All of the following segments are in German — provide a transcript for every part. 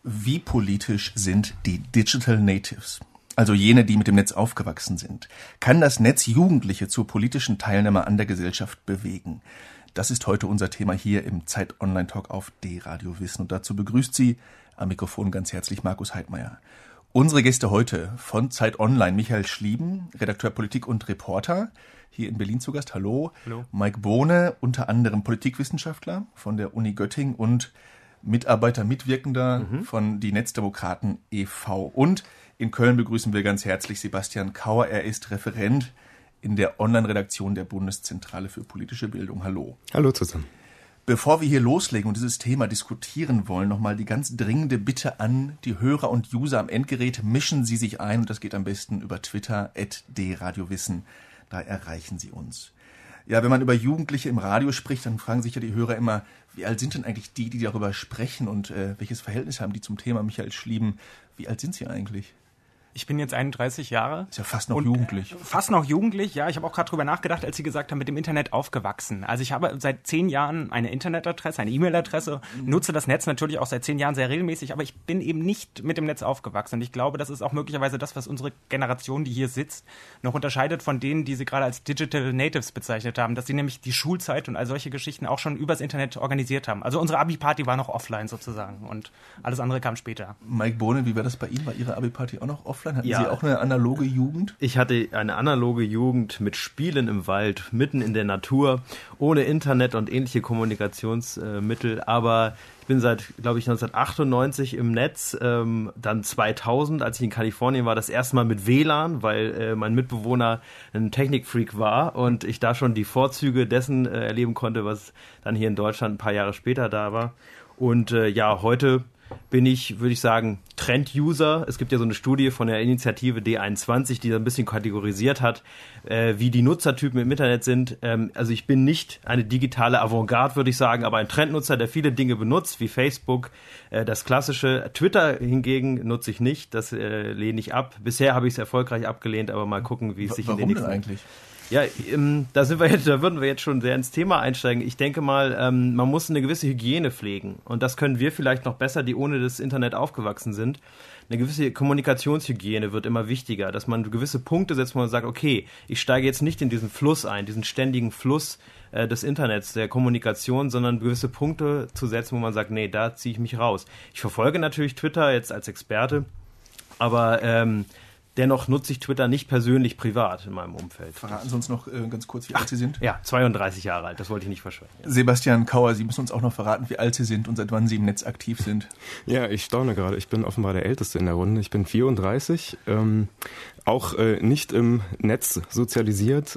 Wie politisch sind die Digital Natives, also jene, die mit dem Netz aufgewachsen sind? Kann das Netz Jugendliche zur politischen Teilnahme an der Gesellschaft bewegen? Das ist heute unser Thema hier im Zeit-Online-Talk auf D-Radio Wissen. Und dazu begrüßt Sie am Mikrofon ganz herzlich Markus Heidmeier. Unsere Gäste heute von Zeit Online: Michael Schlieben, Redakteur Politik und Reporter, hier in Berlin zu Gast. Hallo. Hallo. Mike Bohne, unter anderem Politikwissenschaftler von der Uni Göttingen und Mitarbeiter, Mitwirkender von die Netzdemokraten e.V. Und in Köln begrüßen wir ganz herzlich Sebastian Kauer. Er ist Referent in der Online-Redaktion der Bundeszentrale für politische Bildung. Hallo. Hallo zusammen. Bevor wir hier loslegen und dieses Thema diskutieren wollen, nochmal die ganz dringende Bitte an die Hörer und User am Endgerät: Mischen Sie sich ein, und das geht am besten über Twitter @drradiowissen. Da erreichen Sie uns. Ja, wenn man über Jugendliche im Radio spricht, dann fragen sich ja die Hörer immer, wie alt sind denn eigentlich die darüber sprechen und welches Verhältnis haben die zum Thema? Michael Schlieben, wie alt sind Sie eigentlich? Ich bin jetzt 31 Jahre. Ist ja fast noch jugendlich. Fast noch jugendlich, ja. Ich habe auch gerade drüber nachgedacht, als Sie gesagt haben, mit dem Internet aufgewachsen. Also ich habe seit 10 Jahren eine Internetadresse, eine E-Mail-Adresse, nutze das Netz natürlich auch seit 10 Jahren sehr regelmäßig, aber ich bin eben nicht mit dem Netz aufgewachsen. Und ich glaube, das ist auch möglicherweise das, was unsere Generation, die hier sitzt, noch unterscheidet von denen, die Sie gerade als Digital Natives bezeichnet haben, dass sie nämlich die Schulzeit und all solche Geschichten auch schon übers Internet organisiert haben. Also unsere Abi-Party war noch offline sozusagen und alles andere kam später. Mike Bohne, wie war das bei Ihnen? War Ihre Abi-Party auch noch offline? Hatten Ja. Sie auch eine analoge Jugend? Ich hatte eine analoge Jugend mit Spielen im Wald, mitten in der Natur, ohne Internet und ähnliche Kommunikationsmittel. Aber ich bin seit, glaube ich, 1998 im Netz, dann 2000, als ich in Kalifornien war, das erste Mal mit WLAN, weil mein Mitbewohner ein Technikfreak war und ich da schon die Vorzüge dessen erleben konnte, was dann hier in Deutschland ein paar Jahre später da war. Und heute bin ich, würde ich sagen, Trend-User. Es gibt ja so eine Studie von der Initiative D21, die da ein bisschen kategorisiert hat, wie die Nutzertypen im Internet sind. Also ich bin nicht eine digitale Avantgarde, würde ich sagen, aber ein Trendnutzer, der viele Dinge benutzt, wie Facebook, das klassische. Twitter hingegen nutze ich nicht, das lehne ich ab. Bisher habe ich es erfolgreich abgelehnt, aber mal gucken, wie es sich in den nächsten... Warum denn eigentlich? Ja, da würden wir jetzt schon sehr ins Thema einsteigen. Ich denke mal, man muss eine gewisse Hygiene pflegen. Und das können wir vielleicht noch besser, die ohne das Internet aufgewachsen sind. Eine gewisse Kommunikationshygiene wird immer wichtiger, dass man gewisse Punkte setzt, wo man sagt, okay, ich steige jetzt nicht in diesen Fluss ein, diesen ständigen Fluss des Internets, der Kommunikation, sondern gewisse Punkte zu setzen, wo man sagt, nee, da ziehe ich mich raus. Ich verfolge natürlich Twitter jetzt als Experte, aber dennoch nutze ich Twitter nicht persönlich privat in meinem Umfeld. Verraten Sie uns noch ganz kurz, wie alt Sie sind? Ja, 32 Jahre alt, das wollte ich nicht verschweigen. Sebastian Kauer, Sie müssen uns auch noch verraten, wie alt Sie sind und seit wann Sie im Netz aktiv sind. Ja, ich staune gerade. Ich bin offenbar der Älteste in der Runde. Ich bin 34, auch nicht im Netz sozialisiert,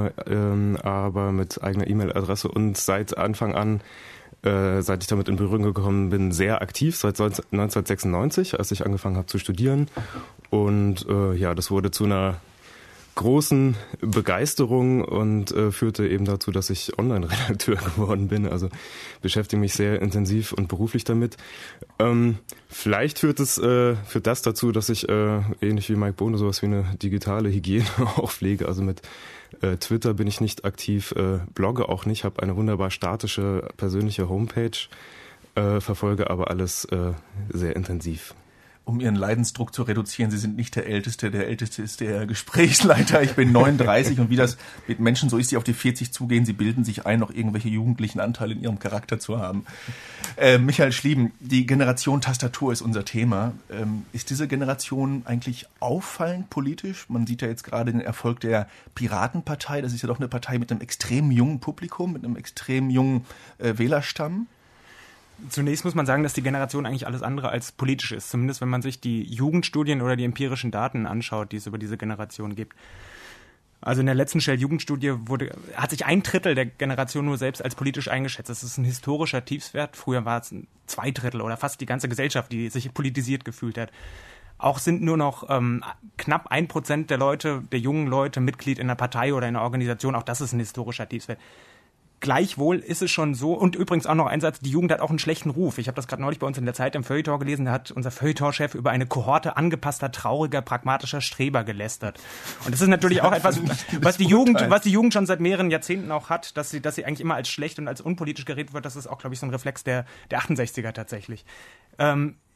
aber mit eigener E-Mail-Adresse und seit Anfang an, seit ich damit in Berührung gekommen bin, sehr aktiv, seit 1996, als ich angefangen habe zu studieren. Und das wurde zu einer großen Begeisterung und führte eben dazu, dass ich Online-Redakteur geworden bin. Also beschäftige mich sehr intensiv und beruflich damit. Vielleicht führt das dazu, dass ich ähnlich wie Mike Bohne sowas wie eine digitale Hygiene auch pflege. Also mit Twitter bin ich nicht aktiv, blogge auch nicht, habe eine wunderbar statische persönliche Homepage, verfolge aber alles sehr intensiv. Um Ihren Leidensdruck zu reduzieren, Sie sind nicht der Älteste. Der Älteste ist der Gesprächsleiter. Ich bin 39 und wie das mit Menschen so ist, die auf die 40 zugehen, sie bilden sich ein, noch irgendwelche jugendlichen Anteile in ihrem Charakter zu haben. Michael Schlieben, die Generation Tastatur ist unser Thema. Ist diese Generation eigentlich auffallend politisch? Man sieht ja jetzt gerade den Erfolg der Piratenpartei. Das ist ja doch eine Partei mit einem extrem jungen Publikum, mit einem extrem jungen Wählerstamm. Zunächst muss man sagen, dass die Generation eigentlich alles andere als politisch ist. Zumindest wenn man sich die Jugendstudien oder die empirischen Daten anschaut, die es über diese Generation gibt. Also in der letzten Shell-Jugendstudie hat sich 1/3 der Generation nur selbst als politisch eingeschätzt. Das ist ein historischer Tiefswert. Früher war es 2/3 oder fast die ganze Gesellschaft, die sich politisiert gefühlt hat. Auch sind nur noch knapp 1% der jungen Leute Mitglied in einer Partei oder in einer Organisation. Auch das ist ein historischer Tiefswert. Gleichwohl ist es schon so, und übrigens auch noch ein Satz, die Jugend hat auch einen schlechten Ruf. Ich habe das gerade neulich bei uns in der Zeit im Feuilleton gelesen, da hat unser Feuilleton-Chef über eine Kohorte angepasster, trauriger, pragmatischer Streber gelästert. Und das ist natürlich auch etwas, was die Jugend schon seit mehreren Jahrzehnten auch hat, dass sie eigentlich immer als schlecht und als unpolitisch geredet wird. Das ist auch, glaube ich, so ein Reflex der 68er tatsächlich.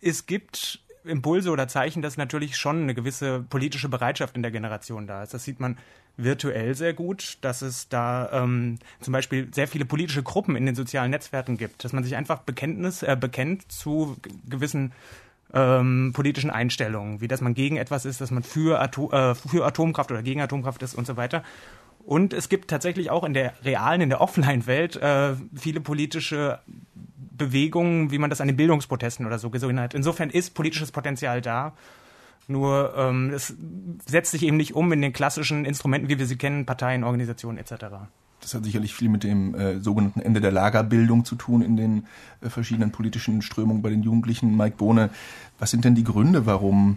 es gibt Impulse oder Zeichen, dass natürlich schon eine gewisse politische Bereitschaft in der Generation da ist. Das sieht man virtuell sehr gut, dass es da zum Beispiel sehr viele politische Gruppen in den sozialen Netzwerken gibt, dass man sich einfach bekennt zu gewissen politischen Einstellungen, wie dass man gegen etwas ist, dass man für Atomkraft oder gegen Atomkraft ist und so weiter. Und es gibt tatsächlich auch in der realen, in der Offline-Welt viele politische Bewegungen, wie man das an den Bildungsprotesten oder so gesehen hat. Insofern ist politisches Potenzial da. Nur es setzt sich eben nicht um in den klassischen Instrumenten, wie wir sie kennen, Parteien, Organisationen etc. Das hat sicherlich viel mit dem sogenannten Ende der Lagerbildung zu tun in den verschiedenen politischen Strömungen bei den Jugendlichen. Mike Bohne, was sind denn die Gründe, warum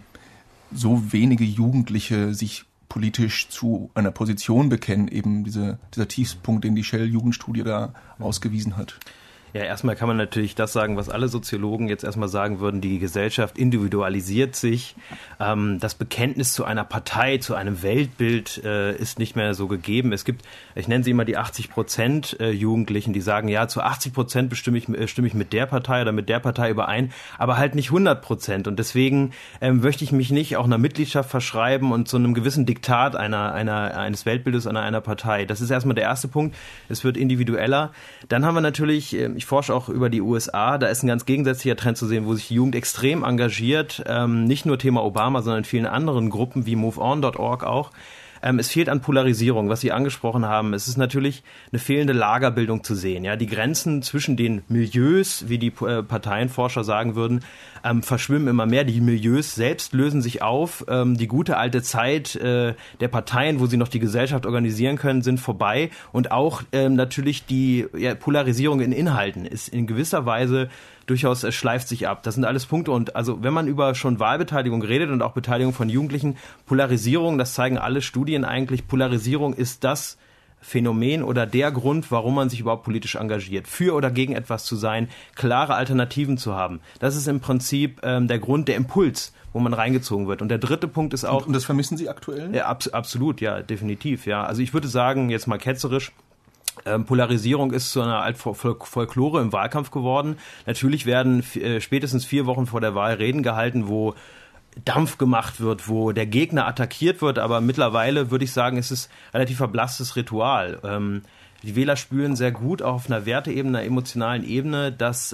so wenige Jugendliche sich politisch zu einer Position bekennen, eben dieser Tiefspunkt, den die Shell-Jugendstudie da ausgewiesen hat? Ja, erstmal kann man natürlich das sagen, was alle Soziologen jetzt erstmal sagen würden, die Gesellschaft individualisiert sich. Das Bekenntnis zu einer Partei, zu einem Weltbild ist nicht mehr so gegeben. Es gibt, ich nenne sie immer die 80% Jugendlichen, die sagen, ja, zu 80% stimme ich mit der Partei oder mit der Partei überein, aber halt nicht 100%. Und deswegen möchte ich mich nicht auch einer Mitgliedschaft verschreiben und zu einem gewissen Diktat eines Weltbildes einer Partei. Das ist erstmal der erste Punkt. Es wird individueller. Dann haben wir natürlich, ich forsche auch über die USA, da ist ein ganz gegensätzlicher Trend zu sehen, wo sich die Jugend extrem engagiert, nicht nur Thema Obama, sondern in vielen anderen Gruppen wie MoveOn.org auch. Es fehlt an Polarisierung, was Sie angesprochen haben. Es ist natürlich eine fehlende Lagerbildung zu sehen. Ja, die Grenzen zwischen den Milieus, wie die Parteienforscher sagen würden, verschwimmen immer mehr. Die Milieus selbst lösen sich auf. Die gute alte Zeit der Parteien, wo sie noch die Gesellschaft organisieren können, sind vorbei. Und auch natürlich die Polarisierung in Inhalten ist in gewisser Weise durchaus schleift sich ab. Das sind alles Punkte. Und also wenn man über schon Wahlbeteiligung redet und auch Beteiligung von Jugendlichen, Polarisierung, das zeigen alle Studien eigentlich, Polarisierung ist das Phänomen oder der Grund, warum man sich überhaupt politisch engagiert. Für oder gegen etwas zu sein, klare Alternativen zu haben. Das ist im Prinzip der Grund, der Impuls, wo man reingezogen wird. Und der dritte Punkt ist auch... Und das vermissen Sie aktuell? Ja, absolut, ja, definitiv. Ja. Also ich würde sagen, jetzt mal ketzerisch, Polarisierung ist zu einer Art Folklore im Wahlkampf geworden. Natürlich werden spätestens 4 Wochen vor der Wahl Reden gehalten, wo Dampf gemacht wird, wo der Gegner attackiert wird, aber mittlerweile würde ich sagen, ist es relativ verblasstes Ritual. Die Wähler spüren sehr gut auch auf einer Werteebene, einer emotionalen Ebene, dass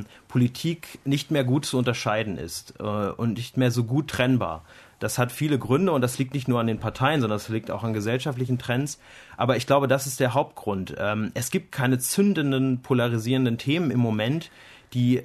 Politik nicht mehr gut zu unterscheiden ist und nicht mehr so gut trennbar. Das hat viele Gründe und das liegt nicht nur an den Parteien, sondern es liegt auch an gesellschaftlichen Trends. Aber ich glaube, das ist der Hauptgrund. Es gibt keine zündenden, polarisierenden Themen im Moment, die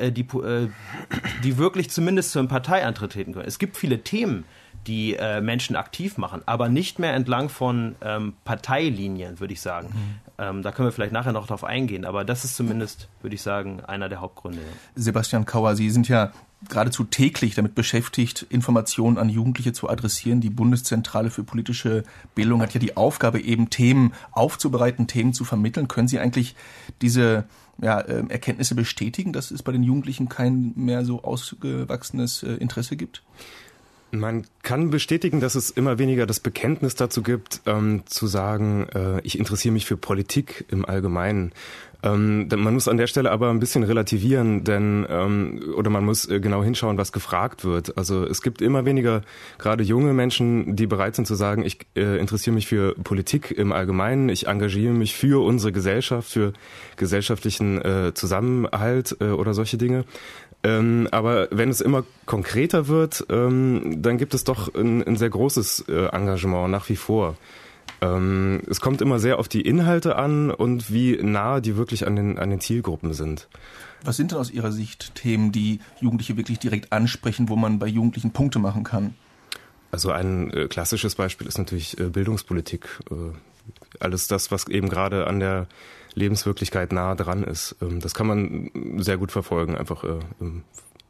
wirklich zumindest zu einem Parteieintritt treten können. Es gibt viele Themen, die Menschen aktiv machen, aber nicht mehr entlang von Parteilinien, würde ich sagen. Da können wir vielleicht nachher noch drauf eingehen, aber das ist zumindest, würde ich sagen, einer der Hauptgründe. Sebastian Kauer, Sie sind ja geradezu täglich damit beschäftigt, Informationen an Jugendliche zu adressieren. Die Bundeszentrale für politische Bildung hat ja die Aufgabe, eben Themen aufzubereiten, Themen zu vermitteln. Können Sie eigentlich diese Erkenntnisse bestätigen, dass es bei den Jugendlichen kein mehr so ausgewachsenes Interesse gibt? Man kann bestätigen, dass es immer weniger das Bekenntnis dazu gibt, zu sagen, ich interessiere mich für Politik im Allgemeinen. Man muss an der Stelle aber ein bisschen relativieren, oder man muss genau hinschauen, was gefragt wird. Also es gibt immer weniger, gerade junge Menschen, die bereit sind zu sagen, ich interessiere mich für Politik im Allgemeinen, ich engagiere mich für unsere Gesellschaft, für gesellschaftlichen Zusammenhalt oder solche Dinge. Aber wenn es immer konkreter wird, dann gibt es doch ein sehr großes Engagement nach wie vor. Es kommt immer sehr auf die Inhalte an und wie nah die wirklich an den Zielgruppen sind. Was sind denn aus Ihrer Sicht Themen, die Jugendliche wirklich direkt ansprechen, wo man bei Jugendlichen Punkte machen kann? Also ein klassisches Beispiel ist natürlich Bildungspolitik. Alles das, was eben gerade an der Lebenswirklichkeit nah dran ist. Das kann man sehr gut verfolgen, einfach in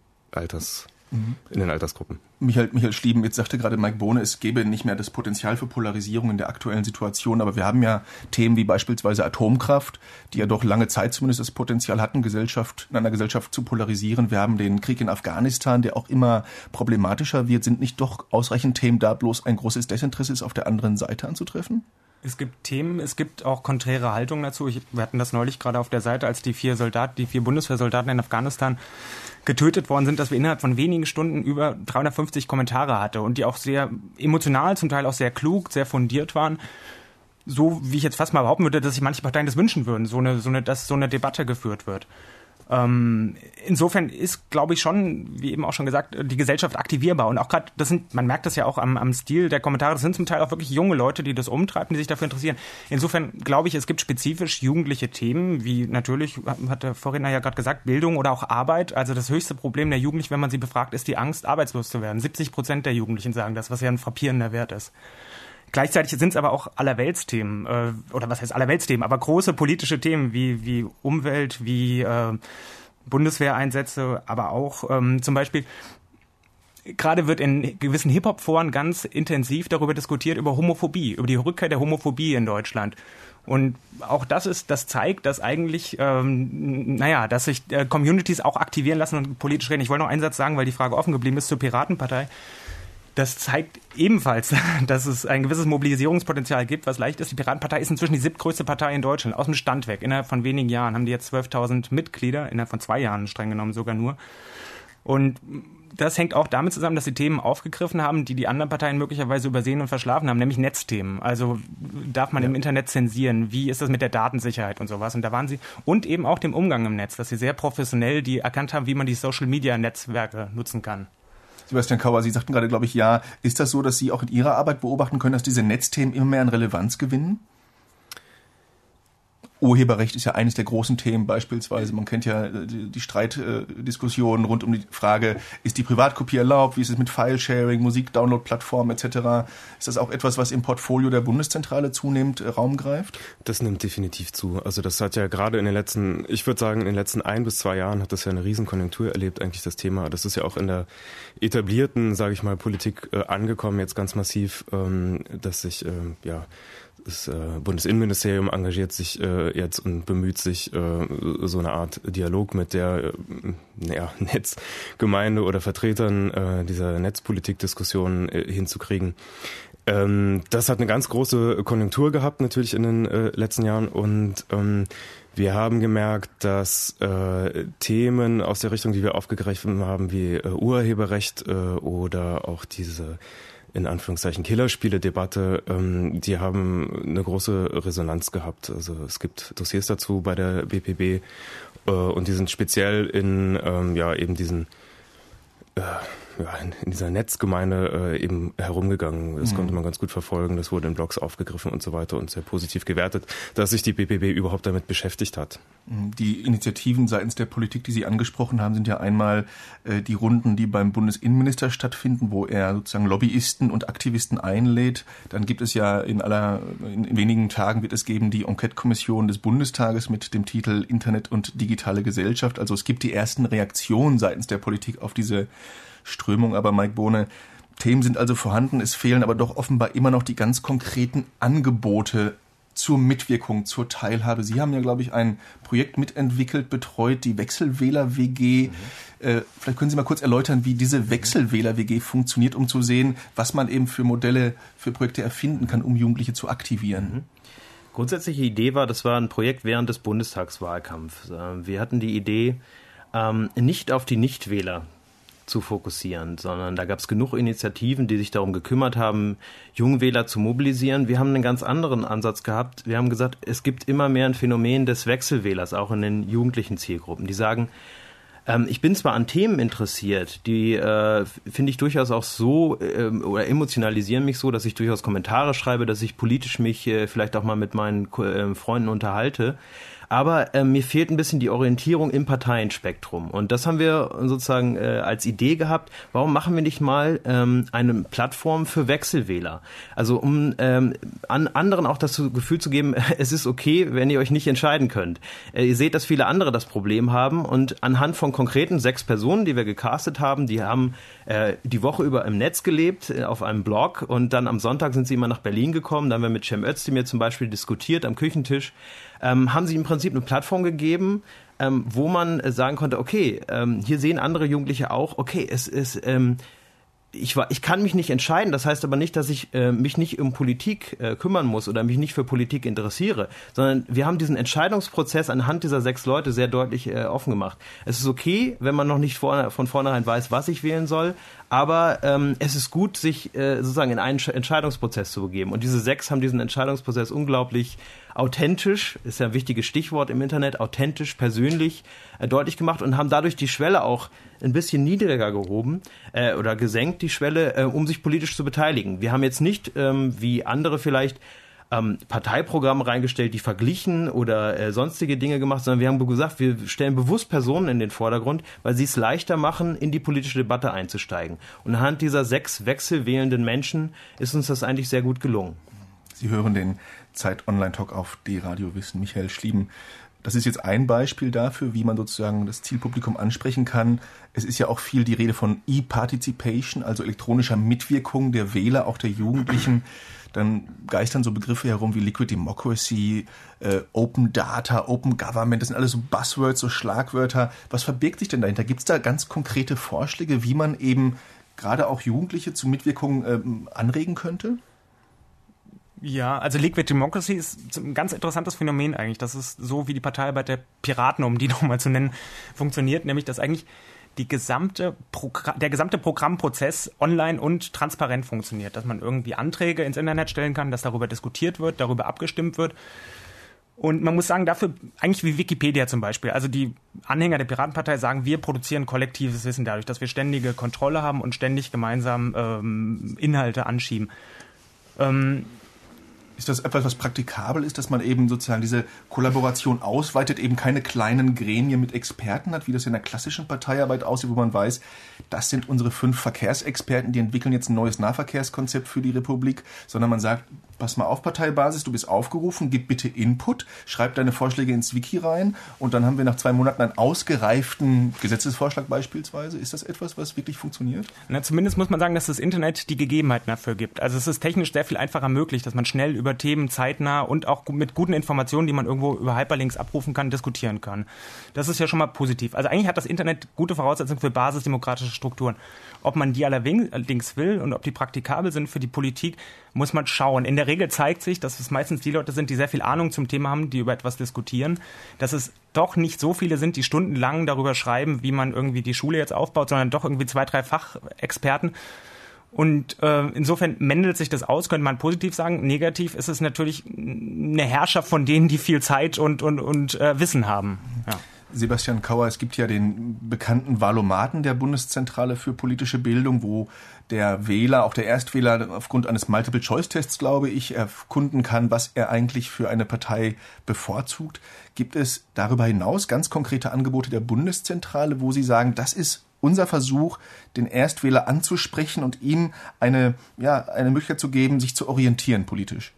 den Altersgruppen. Michael Schlieben, jetzt sagte gerade Mike Bohne, es gäbe nicht mehr das Potenzial für Polarisierung in der aktuellen Situation, aber wir haben ja Themen wie beispielsweise Atomkraft, die ja doch lange Zeit zumindest das Potenzial hatten, in einer Gesellschaft zu polarisieren. Wir haben den Krieg in Afghanistan, der auch immer problematischer wird. Sind nicht doch ausreichend Themen da, bloß ein großes Desinteresse ist auf der anderen Seite anzutreffen? Es gibt Themen, es gibt auch konträre Haltungen dazu. Wir hatten das neulich gerade auf der Seite, als die 4 Bundeswehrsoldaten in Afghanistan getötet worden sind, dass wir innerhalb von wenigen Stunden über 350 Kommentare hatte und die auch sehr emotional, zum Teil auch sehr klug, sehr fundiert waren. So, wie ich jetzt fast mal behaupten würde, dass sich manche Parteien das wünschen würden, dass so eine Debatte geführt wird. Insofern ist, glaube ich, schon, wie eben auch schon gesagt, die Gesellschaft aktivierbar. Und auch gerade, man merkt das ja auch am Stil der Kommentare, das sind zum Teil auch wirklich junge Leute, die das umtreiben, die sich dafür interessieren. Insofern glaube ich, es gibt spezifisch jugendliche Themen, wie natürlich, hat der Vorredner ja gerade gesagt, Bildung oder auch Arbeit. Also das höchste Problem der Jugendlichen, wenn man sie befragt, ist die Angst, arbeitslos zu werden. 70% der Jugendlichen sagen das, was ja ein frappierender Wert ist. Gleichzeitig sind es aber auch Allerweltsthemen, oder was heißt Allerweltsthemen, aber große politische Themen wie Umwelt, wie Bundeswehreinsätze, aber auch zum Beispiel, gerade wird in gewissen Hip-Hop-Foren ganz intensiv darüber diskutiert, über Homophobie, über die Rückkehr der Homophobie in Deutschland. Und auch das zeigt, dass eigentlich, dass sich Communities auch aktivieren lassen und politisch reden. Ich wollte noch einen Satz sagen, weil die Frage offen geblieben ist zur Piratenpartei. Das zeigt ebenfalls, dass es ein gewisses Mobilisierungspotenzial gibt, was leicht ist. Die Piratenpartei ist inzwischen die 7. Partei in Deutschland, aus dem Stand weg. Innerhalb von wenigen Jahren haben die jetzt 12.000 Mitglieder, innerhalb von 2 Jahren streng genommen sogar nur. Und das hängt auch damit zusammen, dass sie Themen aufgegriffen haben, die anderen Parteien möglicherweise übersehen und verschlafen haben, nämlich Netzthemen. Also darf man im Internet zensieren? Wie ist das mit der Datensicherheit und sowas? Und da waren sie, und eben auch dem Umgang im Netz, dass sie sehr professionell erkannt haben, wie man die Social-Media-Netzwerke nutzen kann. Sebastian Kauer, Sie sagten gerade, glaube ich, ja. Ist das so, dass Sie auch in Ihrer Arbeit beobachten können, dass diese Netzthemen immer mehr an Relevanz gewinnen? Urheberrecht ist ja eines der großen Themen beispielsweise. Man kennt ja die Streitdiskussionen rund um die Frage, ist die Privatkopie erlaubt? Wie ist es mit File-Sharing, Musik-Download-Plattformen etc.? Ist das auch etwas, was im Portfolio der Bundeszentrale zunehmend Raum greift? Das nimmt definitiv zu. Also das hat ja gerade in den letzten 1 bis 2 Jahren hat das ja eine Riesenkonjunktur erlebt, eigentlich das Thema. Das ist ja auch in der etablierten, sage ich mal, Politik angekommen, jetzt ganz massiv, dass sich, das Bundesinnenministerium engagiert sich jetzt und bemüht sich, so eine Art Dialog mit der Netzgemeinde oder Vertretern dieser Netzpolitikdiskussion hinzukriegen. Das hat eine ganz große Konjunktur gehabt natürlich in den letzten Jahren und wir haben gemerkt, dass Themen aus der Richtung, die wir aufgegriffen haben, wie Urheberrecht oder auch diese in Anführungszeichen Killerspiele-Debatte, die haben eine große Resonanz gehabt. Also es gibt Dossiers dazu bei der BPB und die sind speziell in eben diesen in dieser Netzgemeinde eben herumgegangen. Das konnte man ganz gut verfolgen. Das wurde in Blogs aufgegriffen und so weiter und sehr positiv gewertet, dass sich die BPB überhaupt damit beschäftigt hat. Die Initiativen seitens der Politik, die Sie angesprochen haben, sind ja einmal die Runden, die beim Bundesinnenminister stattfinden, wo er sozusagen Lobbyisten und Aktivisten einlädt. Dann gibt es ja in wenigen Tagen wird es geben die Enquete-Kommission des Bundestages mit dem Titel Internet und digitale Gesellschaft. Also es gibt die ersten Reaktionen seitens der Politik auf diese Strömung, aber Mike Bohne, Themen sind also vorhanden, es fehlen aber doch offenbar immer noch die ganz konkreten Angebote zur Mitwirkung, zur Teilhabe. Sie haben ja, glaube ich, ein Projekt mitentwickelt, betreut, die Wechselwähler-WG. Vielleicht können Sie mal kurz erläutern, wie diese Wechselwähler-WG funktioniert, um zu sehen, was man eben für Modelle, für Projekte erfinden kann, um Jugendliche zu aktivieren. Grundsätzliche Idee das war ein Projekt während des Bundestagswahlkampfs. Wir hatten die Idee, nicht auf die Nichtwähler zu fokussieren, sondern da gab es genug Initiativen, die sich darum gekümmert haben, Jungwähler zu mobilisieren. Wir haben einen ganz anderen Ansatz gehabt. Wir haben gesagt, es gibt immer mehr ein Phänomen des Wechselwählers, auch in den jugendlichen Zielgruppen. Die sagen, ich bin zwar an Themen interessiert, die finde ich durchaus auch so oder emotionalisieren mich so, dass ich durchaus Kommentare schreibe, dass ich politisch mich vielleicht auch mal mit meinen Freunden unterhalte. Aber mir fehlt ein bisschen die Orientierung im Parteienspektrum. Und das haben wir sozusagen als Idee gehabt. Warum machen wir nicht mal eine Plattform für Wechselwähler? Also um an anderen auch das Gefühl zu geben, es ist okay, wenn ihr euch nicht entscheiden könnt. Ihr seht, dass viele andere das Problem haben. Und anhand von konkreten 6 Personen, die wir gecastet haben, die haben die Woche über im Netz gelebt, auf einem Blog. Und dann am Sonntag sind sie immer nach Berlin gekommen. Da haben wir mit Cem Özdemir zum Beispiel diskutiert am Küchentisch. Haben sie im Prinzip eine Plattform gegeben, wo man sagen konnte, okay, hier sehen andere Jugendliche auch, okay, es ist ich kann mich nicht entscheiden, das heißt aber nicht, dass ich mich nicht um Politik kümmern muss oder mich nicht für Politik interessiere, sondern wir haben diesen Entscheidungsprozess anhand dieser 6 Leute sehr deutlich offen gemacht. Es ist okay, wenn man noch nicht von vornherein weiß, was ich wählen soll, aber es ist gut, sich sozusagen in einen Entscheidungsprozess zu begeben. Und diese 6 haben diesen Entscheidungsprozess unglaublich authentisch, ist ja ein wichtiges Stichwort im Internet, authentisch, persönlich deutlich gemacht und haben dadurch die Schwelle auch ein bisschen niedriger gehoben oder gesenkt, die Schwelle, um sich politisch zu beteiligen. Wir haben jetzt nicht, wie andere vielleicht, Parteiprogramme reingestellt, die verglichen oder sonstige Dinge gemacht, sondern wir haben gesagt, wir stellen bewusst Personen in den Vordergrund, weil sie es leichter machen, in die politische Debatte einzusteigen. Und anhand dieser 6 wechselwählenden Menschen ist uns das eigentlich sehr gut gelungen. Sie hören den Zeit-Online-Talk auf D-Radio Wissen. Michael Schlieben. Das ist jetzt ein Beispiel dafür, wie man sozusagen das Zielpublikum ansprechen kann. Es ist ja auch viel die Rede von E-Participation, also elektronischer Mitwirkung der Wähler, auch der Jugendlichen. Dann geistern so Begriffe herum wie Liquid Democracy, Open Data, Open Government. Das sind alles so Buzzwords, so Schlagwörter. Was verbirgt sich denn dahinter? Gibt es da ganz konkrete Vorschläge, wie man eben gerade auch Jugendliche zu Mitwirkung anregen könnte? Ja, also Liquid Democracy ist ein ganz interessantes Phänomen eigentlich. Das ist so, wie die Parteiarbeit der Piraten, um die nochmal zu nennen, funktioniert. Nämlich, dass eigentlich der gesamte Programmprozess online und transparent funktioniert. Dass man irgendwie Anträge ins Internet stellen kann, dass darüber diskutiert wird, darüber abgestimmt wird. Und man muss sagen, dafür eigentlich wie Wikipedia zum Beispiel. Also die Anhänger der Piratenpartei sagen, wir produzieren kollektives Wissen dadurch, dass wir ständige Kontrolle haben und ständig gemeinsam Inhalte anschieben. Ist das etwas, was praktikabel ist, dass man eben sozusagen diese Kollaboration ausweitet, eben keine kleinen Gremien mit Experten hat, wie das in der klassischen Parteiarbeit aussieht, wo man weiß, das sind unsere 5 Verkehrsexperten, die entwickeln jetzt ein neues Nahverkehrskonzept für die Republik, sondern man sagt, pass mal auf Parteibasis, du bist aufgerufen, gib bitte Input, schreib deine Vorschläge ins Wiki rein und dann haben wir nach 2 Monaten einen ausgereiften Gesetzesvorschlag beispielsweise. Ist das etwas, was wirklich funktioniert? Na, zumindest muss man sagen, dass das Internet die Gegebenheiten dafür gibt. Also es ist technisch sehr viel einfacher möglich, dass man schnell über Themen zeitnah und auch mit guten Informationen, die man irgendwo über Hyperlinks abrufen kann, diskutieren kann. Das ist ja schon mal positiv. Also eigentlich hat das Internet gute Voraussetzungen für basisdemokratische Strukturen. Ob man die allerdings will und ob die praktikabel sind für die Politik, muss man schauen. In der Regel zeigt sich, dass es meistens die Leute sind, die sehr viel Ahnung zum Thema haben, die über etwas diskutieren, dass es doch nicht so viele sind, die stundenlang darüber schreiben, wie man irgendwie die Schule jetzt aufbaut, sondern doch irgendwie 2, 3 Fachexperten. Und insofern mändelt sich das aus, könnte man positiv sagen. Negativ ist es natürlich eine Herrschaft von denen, die viel Zeit und Wissen haben. Ja. Sebastian Kauer, es gibt ja den bekannten Wahlomaten der Bundeszentrale für politische Bildung, wo der Wähler, auch der Erstwähler, aufgrund eines Multiple-Choice-Tests, glaube ich, erkunden kann, was er eigentlich für eine Partei bevorzugt. Gibt es darüber hinaus ganz konkrete Angebote der Bundeszentrale, wo Sie sagen, das ist unser Versuch, den Erstwähler anzusprechen und ihm eine Möglichkeit zu geben, sich zu orientieren politisch?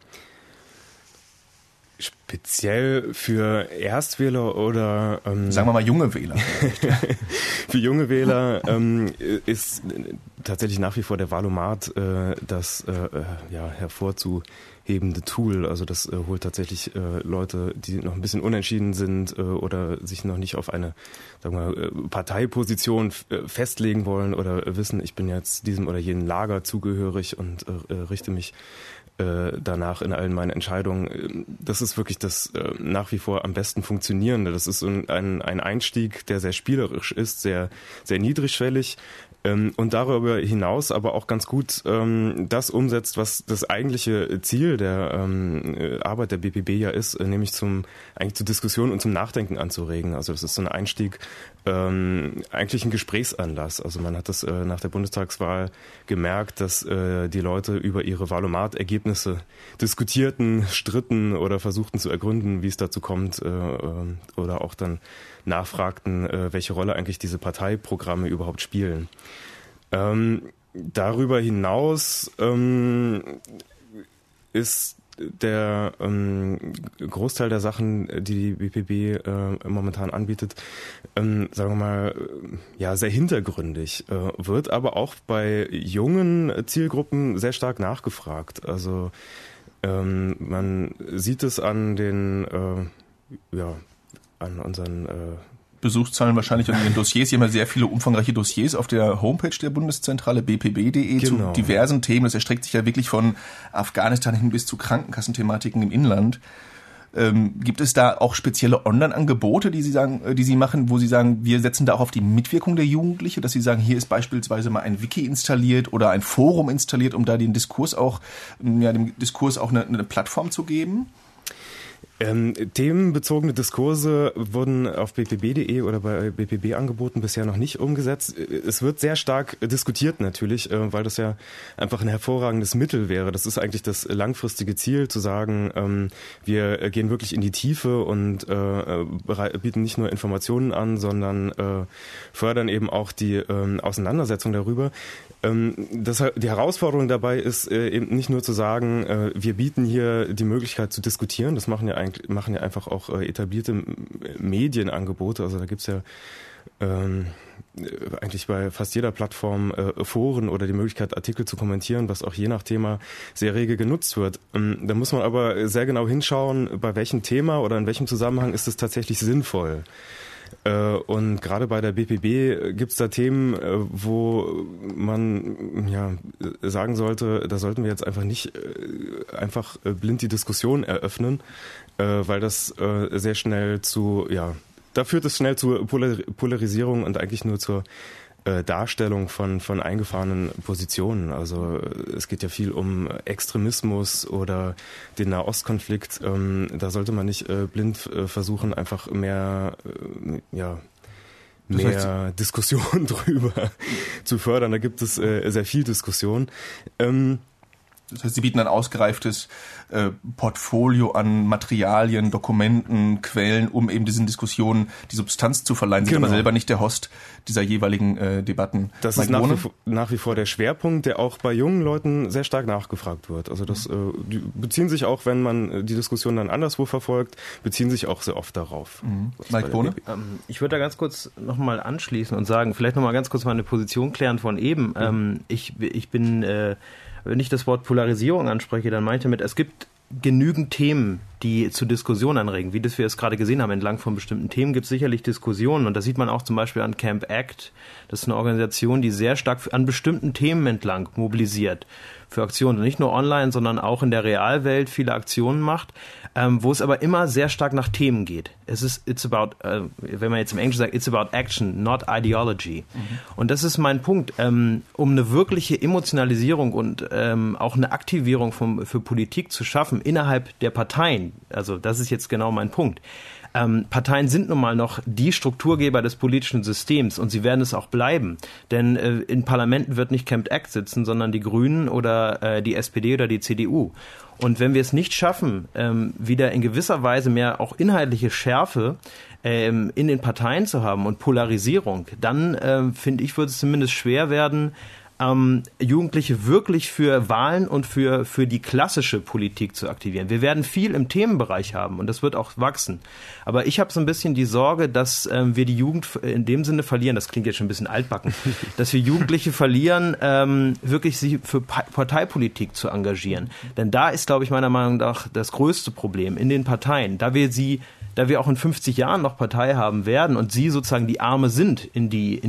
Speziell für Erstwähler oder sagen wir mal junge Wähler. Für junge Wähler ist tatsächlich nach wie vor der Wahlomat das hervorzuhebende Tool. Also das holt tatsächlich Leute, die noch ein bisschen unentschieden sind oder sich noch nicht auf eine, sagen wir, Parteiposition festlegen wollen oder wissen, ich bin jetzt diesem oder jenem Lager zugehörig und richte mich danach in allen meinen Entscheidungen. Das ist wirklich das nach wie vor am besten funktionierende. Das ist ein Einstieg, der sehr spielerisch ist, sehr, sehr niedrigschwellig und darüber hinaus aber auch ganz gut das umsetzt, was das eigentliche Ziel der Arbeit der BPB ja ist, nämlich eigentlich zur Diskussion und zum Nachdenken anzuregen. Also das ist so ein Einstieg, eigentlich ein Gesprächsanlass. Also man hat das nach der Bundestagswahl gemerkt, dass die Leute über ihre Wahlomat-Ergebnisse diskutierten, stritten oder versuchten zu ergründen, wie es dazu kommt oder auch dann nachfragten, welche Rolle eigentlich diese Parteiprogramme überhaupt spielen. Darüber hinaus ist der Großteil der Sachen, die BPB momentan anbietet, sagen wir mal, sehr hintergründig, wird aber auch bei jungen Zielgruppen sehr stark nachgefragt. Also man sieht es an den an unseren Besuchszahlen wahrscheinlich an ihren Dossiers. Sie haben ja sehr viele umfangreiche Dossiers auf der Homepage der Bundeszentrale bpb.de zu diversen Themen. Das erstreckt sich ja wirklich von Afghanistan hin bis zu Krankenkassenthematiken im Inland. Gibt es da auch spezielle Online-Angebote, die Sie machen, wo Sie sagen, wir setzen da auch auf die Mitwirkung der Jugendlichen, dass Sie sagen, hier ist beispielsweise mal ein Wiki installiert oder ein Forum installiert, um da dem Diskurs auch eine Plattform zu geben? Themenbezogene Diskurse wurden auf bpb.de oder bei BPB-Angeboten bisher noch nicht umgesetzt. Es wird sehr stark diskutiert natürlich, weil das ja einfach ein hervorragendes Mittel wäre. Das ist eigentlich das langfristige Ziel, zu sagen, wir gehen wirklich in die Tiefe und bieten nicht nur Informationen an, sondern fördern eben auch die Auseinandersetzung darüber. Die Herausforderung dabei ist eben nicht nur zu sagen, wir bieten hier die Möglichkeit zu diskutieren. Das machen ja einfach auch etablierte Medienangebote. Also da gibt's ja eigentlich bei fast jeder Plattform Foren oder die Möglichkeit, Artikel zu kommentieren, was auch je nach Thema sehr rege genutzt wird. Da muss man aber sehr genau hinschauen, bei welchem Thema oder in welchem Zusammenhang ist es tatsächlich sinnvoll. Und gerade bei der BPB gibt es da Themen, wo man sagen sollte, da sollten wir jetzt einfach nicht einfach blind die Diskussion eröffnen, weil das sehr schnell da führt es schnell zu Polarisierung und eigentlich nur zur Darstellung von eingefahrenen Positionen. Also es geht ja viel um Extremismus oder den Nahostkonflikt. Da sollte man nicht blind versuchen, einfach mehr Diskussion drüber zu fördern. Da gibt es sehr viel Diskussion. Das heißt, Sie bieten ein ausgereiftes Portfolio an Materialien, Dokumenten, Quellen, um eben diesen Diskussionen die Substanz zu verleihen. Sie sind aber selber nicht der Host dieser jeweiligen Debatten. Das ist nach wie vor der Schwerpunkt, der auch bei jungen Leuten sehr stark nachgefragt wird. Also das die beziehen sich auch, wenn man die Diskussion dann anderswo verfolgt, beziehen sich auch sehr oft darauf. Mike Bohne? Ich würde da ganz kurz nochmal anschließen und sagen, vielleicht nochmal ganz kurz meine Position klären von eben. Ich bin wenn ich das Wort Polarisierung anspreche, dann meine ich damit, es gibt genügend Themen, die zu Diskussionen anregen. Wie das wir es gerade gesehen haben, entlang von bestimmten Themen gibt es sicherlich Diskussionen. Und das sieht man auch zum Beispiel an Camp Act. Das ist eine Organisation, die sehr stark an bestimmten Themen entlang mobilisiert für Aktionen. Nicht nur online, sondern auch in der Realwelt viele Aktionen macht, wo es aber immer sehr stark nach Themen geht. It's about, wenn man jetzt im Englischen sagt, it's about action, not ideology. Und das ist mein Punkt. Um eine wirkliche Emotionalisierung und auch eine Aktivierung für Politik zu schaffen innerhalb der Parteien, also das ist jetzt genau mein Punkt. Parteien sind nun mal noch die Strukturgeber des politischen Systems und sie werden es auch bleiben. Denn in Parlamenten wird nicht Camp Act sitzen, sondern die Grünen oder die SPD oder die CDU. Und wenn wir es nicht schaffen, wieder in gewisser Weise mehr auch inhaltliche Schärfe in den Parteien zu haben und Polarisierung, dann finde ich, wird es zumindest schwer werden, Jugendliche wirklich für Wahlen und für die klassische Politik zu aktivieren. Wir werden viel im Themenbereich haben und das wird auch wachsen. Aber ich habe so ein bisschen die Sorge, dass wir die Jugend in dem Sinne verlieren, das klingt jetzt schon ein bisschen altbacken, dass wir Jugendliche verlieren, wirklich sich für Parteipolitik zu engagieren. Denn da ist, glaube ich, meiner Meinung nach das größte Problem in den Parteien, da wir auch in 50 Jahren noch Partei haben werden und sie sozusagen die Arme sind in die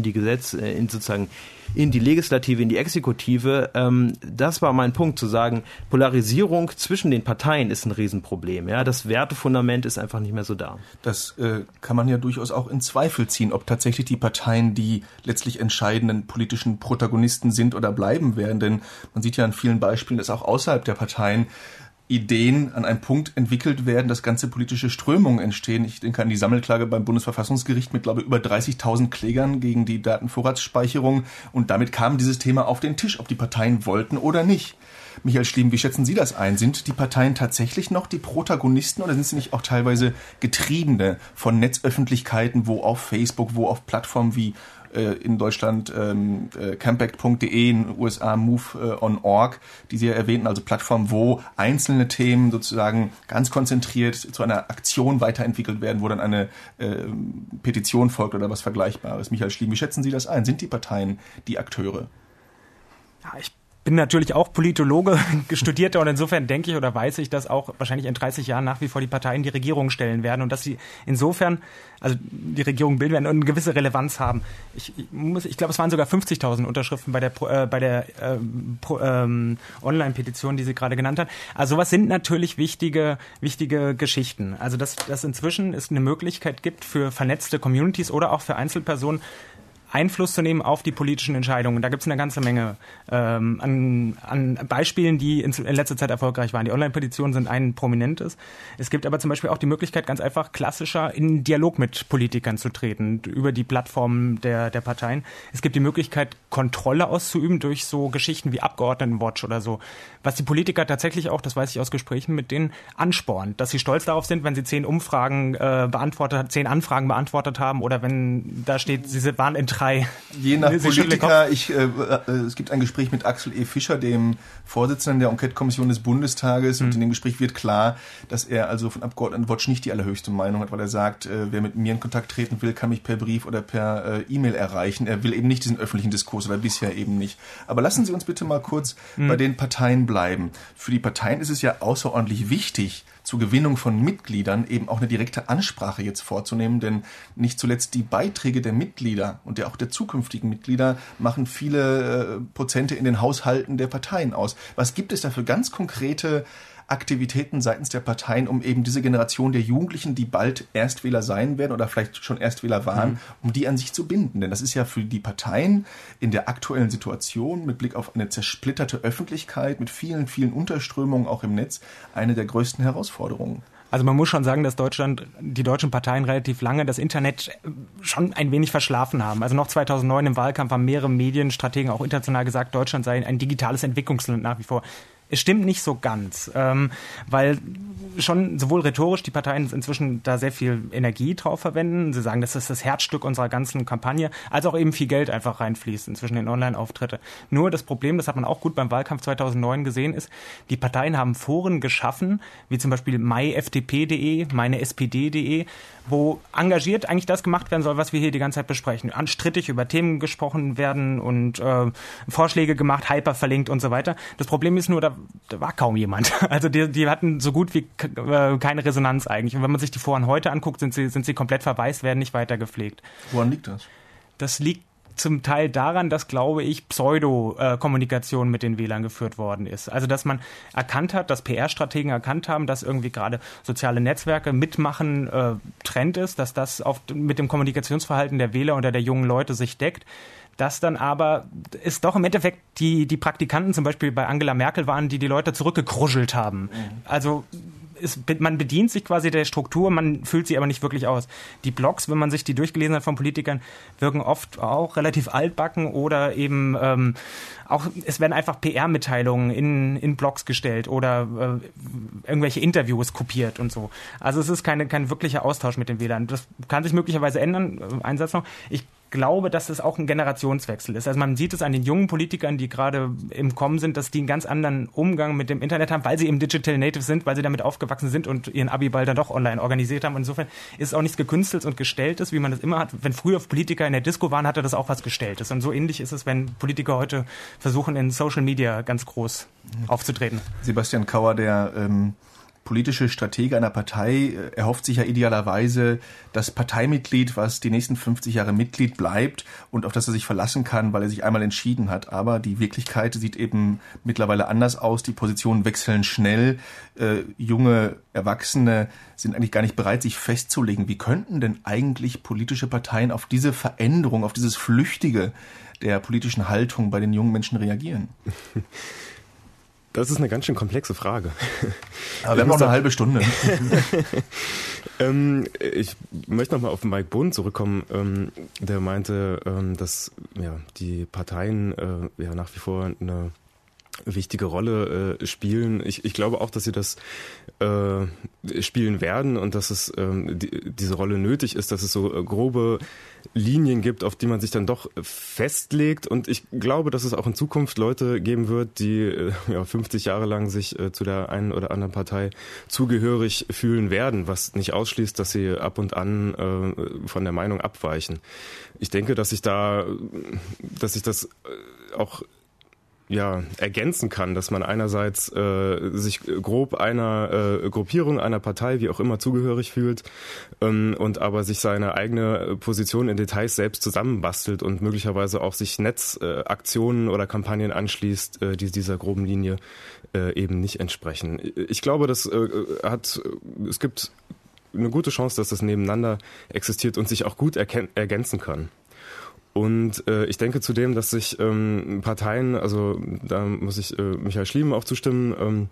Legislative, in die Exekutive. Das war mein Punkt, zu sagen, Polarisierung zwischen den Parteien ist ein Riesenproblem. Ja, das Wertefundament ist einfach nicht mehr so da. Das kann man ja durchaus auch in Zweifel ziehen, ob tatsächlich die Parteien die letztlich entscheidenden politischen Protagonisten sind oder bleiben werden. Denn man sieht ja an vielen Beispielen, dass auch außerhalb der Parteien Ideen an einem Punkt entwickelt werden, dass ganze politische Strömungen entstehen. Ich denke an die Sammelklage beim Bundesverfassungsgericht mit, glaube ich, über 30.000 Klägern gegen die Datenvorratsspeicherung. Und damit kam dieses Thema auf den Tisch, ob die Parteien wollten oder nicht. Michael Schliem, wie schätzen Sie das ein? Sind die Parteien tatsächlich noch die Protagonisten oder sind sie nicht auch teilweise Getriebene von Netzöffentlichkeiten, wo auf Facebook, wo auf Plattformen wie in Deutschland campact.de, in den USA move.org, die Sie ja erwähnten, also Plattformen, wo einzelne Themen sozusagen ganz konzentriert zu einer Aktion weiterentwickelt werden, wo dann eine Petition folgt oder was Vergleichbares. Michael Schliem, wie schätzen Sie das ein? Sind die Parteien die Akteure? Ja, ich bin natürlich auch Politologe, Studierter, und insofern denke ich oder weiß ich, dass auch wahrscheinlich in 30 Jahren nach wie vor die Parteien die Regierung stellen werden und dass sie insofern, also die Regierung bilden werden und eine gewisse Relevanz haben. Ich glaube, es waren sogar 50.000 Unterschriften bei der Online-Petition, die sie gerade genannt hat. Also sowas sind natürlich wichtige Geschichten. Also dass inzwischen es eine Möglichkeit gibt für vernetzte Communities oder auch für Einzelpersonen, Einfluss zu nehmen auf die politischen Entscheidungen. Da gibt es eine ganze Menge an Beispielen, die in letzter Zeit erfolgreich waren. Die Online-Petitionen sind ein prominentes. Es gibt aber zum Beispiel auch die Möglichkeit, ganz einfach klassischer in Dialog mit Politikern zu treten, über die Plattformen der Parteien. Es gibt die Möglichkeit, Kontrolle auszuüben durch so Geschichten wie Abgeordnetenwatch oder so. Was die Politiker tatsächlich auch, das weiß ich aus Gesprächen mit denen, anspornt, dass sie stolz darauf sind, wenn sie 10 Anfragen beantwortet haben oder wenn da steht, sie waren in 3. Je nach Politiker, es gibt ein Gespräch mit Axel E. Fischer, dem Vorsitzenden der Enquete-Kommission des Bundestages, und in dem Gespräch wird klar, dass er also von Abgeordnetenwatch nicht die allerhöchste Meinung hat, weil er sagt, wer mit mir in Kontakt treten will, kann mich per Brief oder per E-Mail erreichen. Er will eben nicht diesen öffentlichen Diskurs oder bisher eben nicht. Aber lassen Sie uns bitte mal kurz bei den Parteien bleiben. Für die Parteien ist es ja außerordentlich wichtig, zur Gewinnung von Mitgliedern eben auch eine direkte Ansprache jetzt vorzunehmen, denn nicht zuletzt die Beiträge der Mitglieder und auch der zukünftigen Mitglieder machen viele Prozente in den Haushalten der Parteien aus. Was gibt es da für ganz konkrete Aktivitäten seitens der Parteien, um eben diese Generation der Jugendlichen, die bald Erstwähler sein werden oder vielleicht schon Erstwähler waren, um die an sich zu binden? Denn das ist ja für die Parteien in der aktuellen Situation mit Blick auf eine zersplitterte Öffentlichkeit mit vielen, vielen Unterströmungen auch im Netz eine der größten Herausforderungen. Also man muss schon sagen, dass die deutschen Parteien relativ lange das Internet schon ein wenig verschlafen haben. Also noch 2009 im Wahlkampf haben mehrere Medienstrategen auch international gesagt, Deutschland sei ein digitales Entwicklungsland nach wie vor. Es stimmt nicht so ganz, weil schon sowohl rhetorisch die Parteien inzwischen da sehr viel Energie drauf verwenden. Sie sagen, das ist das Herzstück unserer ganzen Kampagne, als auch eben viel Geld einfach reinfließt inzwischen in Online-Auftritte. Nur das Problem, das hat man auch gut beim Wahlkampf 2009 gesehen, ist, die Parteien haben Foren geschaffen, wie zum Beispiel myfdp.de, meinespd.de, wo engagiert eigentlich das gemacht werden soll, was wir hier die ganze Zeit besprechen. Anstrittig über Themen gesprochen werden und Vorschläge gemacht, hyperverlinkt und so weiter. Das Problem ist nur, da war kaum jemand. Also die hatten so gut wie keine Resonanz eigentlich. Und wenn man sich die Foren heute anguckt, sind sie komplett verwaist, werden nicht weiter gepflegt. Woran liegt das? Das liegt zum Teil daran, dass, glaube ich, Pseudo-Kommunikation mit den Wählern geführt worden ist. Also, dass man erkannt hat, dass PR-Strategen erkannt haben, dass irgendwie gerade soziale Netzwerke mitmachen Trend ist, dass das mit dem Kommunikationsverhalten der Wähler oder der jungen Leute sich deckt. Dass dann aber es doch im Endeffekt die Praktikanten zum Beispiel bei Angela Merkel waren, die Leute zurückgekruschelt haben. Also man bedient sich quasi der Struktur, man füllt sie aber nicht wirklich aus. Die Blogs, wenn man sich die durchgelesen hat von Politikern, wirken oft auch relativ altbacken oder eben auch, es werden einfach PR-Mitteilungen in Blogs gestellt oder irgendwelche Interviews kopiert und so. Also es ist kein wirklicher Austausch mit den Wählern. Das kann sich möglicherweise ändern. Ein Satz noch. Ich glaube, dass es auch ein Generationswechsel ist. Also man sieht es an den jungen Politikern, die gerade im Kommen sind, dass die einen ganz anderen Umgang mit dem Internet haben, weil sie eben Digital Native sind, weil sie damit aufgewachsen sind und ihren Abiball dann doch online organisiert haben. Insofern ist es auch nichts Gekünsteltes und Gestelltes, wie man das immer hat. Wenn früher Politiker in der Disco waren, hatte das auch was Gestelltes. Und so ähnlich ist es, wenn Politiker heute versuchen, in Social Media ganz groß aufzutreten. Sebastian Kauer, der politische Stratege einer Partei, erhofft sich ja idealerweise das Parteimitglied, was die nächsten 50 Jahre Mitglied bleibt und auf das er sich verlassen kann, weil er sich einmal entschieden hat. Aber die Wirklichkeit sieht eben mittlerweile anders aus. Die Positionen wechseln schnell. Junge Erwachsene sind eigentlich gar nicht bereit, sich festzulegen. Wie könnten denn eigentlich politische Parteien auf diese Veränderung, auf dieses Flüchtige der politischen Haltung bei den jungen Menschen reagieren? Das ist eine ganz schön komplexe Frage. Aber wir haben noch eine halbe Stunde. Ich möchte nochmal auf Mike Bohn zurückkommen, der meinte, dass die Parteien nach wie vor eine wichtige Rolle spielen. Ich glaube auch, dass sie das spielen werden und dass es diese Rolle nötig ist, dass es so grobe Linien gibt, auf die man sich dann doch festlegt. Und ich glaube, dass es auch in Zukunft Leute geben wird, die 50 Jahre lang sich zu der einen oder anderen Partei zugehörig fühlen werden, was nicht ausschließt, dass sie ab und an von der Meinung abweichen. Ich denke, dass sich das auch ergänzen kann, dass man einerseits sich grob einer Gruppierung, einer Partei, wie auch immer, zugehörig fühlt und aber sich seine eigene Position in Details selbst zusammenbastelt und möglicherweise auch sich Netzaktionen oder Kampagnen anschließt, die dieser groben Linie eben nicht entsprechen. Ich glaube, es gibt eine gute Chance, dass das nebeneinander existiert und sich auch gut ergänzen kann. Und ich denke zudem, dass sich Parteien, also da muss ich Michael Schliemann auch zustimmen,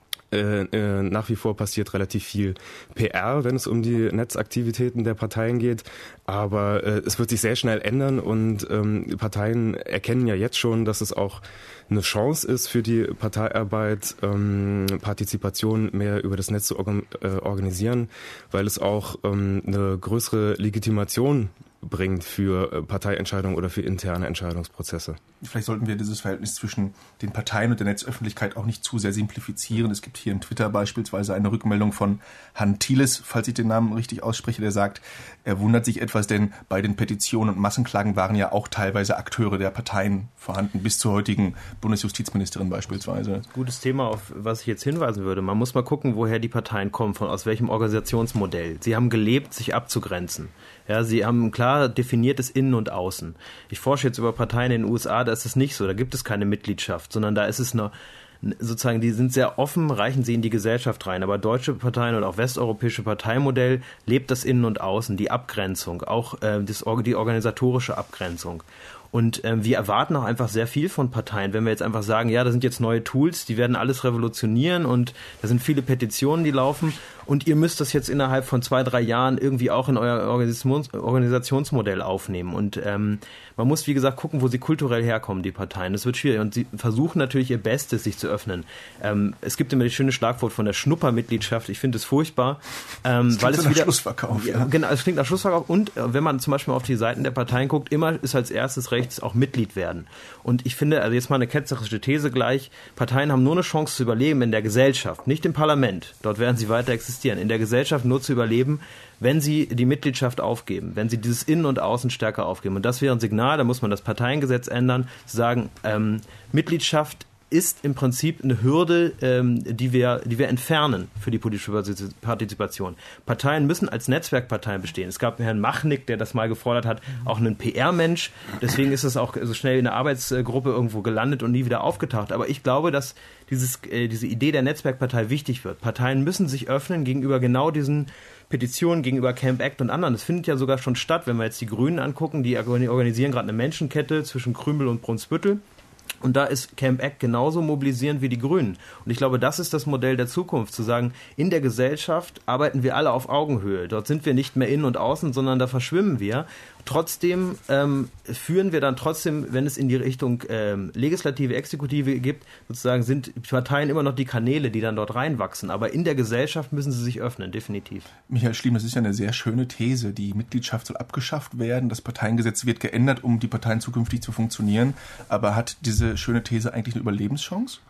nach wie vor passiert relativ viel PR, wenn es um die Netzaktivitäten der Parteien geht. Aber es wird sich sehr schnell ändern und Parteien erkennen ja jetzt schon, dass es auch eine Chance ist für die Parteiarbeit, Partizipation mehr über das Netz zu organisieren, weil es auch eine größere Legitimation bringt für Parteientscheidungen oder für interne Entscheidungsprozesse. Vielleicht sollten wir dieses Verhältnis zwischen den Parteien und der Netzöffentlichkeit auch nicht zu sehr simplifizieren. Es gibt hier in Twitter beispielsweise eine Rückmeldung von Han Thieles, falls ich den Namen richtig ausspreche, der sagt, er wundert sich etwas, denn bei den Petitionen und Massenklagen waren ja auch teilweise Akteure der Parteien vorhanden, bis zur heutigen Bundesjustizministerin beispielsweise. Gutes Thema, auf was ich jetzt hinweisen würde. Man muss mal gucken, woher die Parteien kommen, aus welchem Organisationsmodell. Sie haben gelebt, sich abzugrenzen. Ja, sie haben ein klar definiertes Innen und Außen. Ich forsche jetzt über Parteien in den USA, da ist es nicht so. Da gibt es keine Mitgliedschaft, sondern da ist es sozusagen, die sind sehr offen, reichen sie in die Gesellschaft rein. Aber deutsche Parteien und auch westeuropäische Parteimodell lebt das Innen und Außen, die Abgrenzung, auch die organisatorische Abgrenzung. Und wir erwarten auch einfach sehr viel von Parteien, wenn wir jetzt einfach sagen, ja, da sind jetzt neue Tools, die werden alles revolutionieren und da sind viele Petitionen, die laufen und ihr müsst das jetzt innerhalb von 2-3 Jahren irgendwie auch in euer Organisationsmodell aufnehmen. Und man muss, wie gesagt, gucken, wo sie kulturell herkommen, die Parteien. Das wird schwierig und sie versuchen natürlich ihr Bestes, sich zu öffnen. Es gibt immer das schöne Schlagwort von der Schnuppermitgliedschaft. Ich finde es furchtbar. Weil es wieder Schlussverkauf. Ja. Genau, es klingt nach Schlussverkauf und wenn man zum Beispiel auf die Seiten der Parteien guckt, immer ist als erstes rechts auch Mitglied werden. Und ich finde, also jetzt mal eine ketzerische These gleich, Parteien haben nur eine Chance zu überleben in der Gesellschaft, nicht im Parlament. Dort werden sie weiter existieren. In der Gesellschaft nur zu überleben, wenn sie die Mitgliedschaft aufgeben, wenn sie dieses Innen und Außen stärker aufgeben. Und das wäre ein Signal, da muss man das Parteiengesetz ändern, zu sagen, Mitgliedschaft ist im Prinzip eine Hürde, die wir entfernen für die politische Partizipation. Parteien müssen als Netzwerkparteien bestehen. Es gab Herrn Machnick, der das mal gefordert hat, auch einen PR-Mensch. Deswegen ist es auch so schnell in der Arbeitsgruppe irgendwo gelandet und nie wieder aufgetaucht. Aber ich glaube, dass diese Idee der Netzwerkpartei wichtig wird. Parteien müssen sich öffnen gegenüber genau diesen Petitionen, gegenüber Camp Act und anderen. Das findet ja sogar schon statt, wenn wir jetzt die Grünen angucken. Die organisieren gerade eine Menschenkette zwischen Krümel und Brunsbüttel. Und da ist Camp Act genauso mobilisierend wie die Grünen. Und ich glaube, das ist das Modell der Zukunft, zu sagen, in der Gesellschaft arbeiten wir alle auf Augenhöhe. Dort sind wir nicht mehr innen und außen, sondern da verschwimmen wir. Trotzdem führen wir dann trotzdem, wenn es in die Richtung Legislative, Exekutive gibt, sozusagen sind Parteien immer noch die Kanäle, die dann dort reinwachsen. Aber in der Gesellschaft müssen sie sich öffnen, definitiv. Michael Schliem, das ist ja eine sehr schöne These. Die Mitgliedschaft soll abgeschafft werden, das Parteiengesetz wird geändert, um die Parteien zukünftig zu funktionieren. Aber hat diese schöne These eigentlich eine Überlebenschance?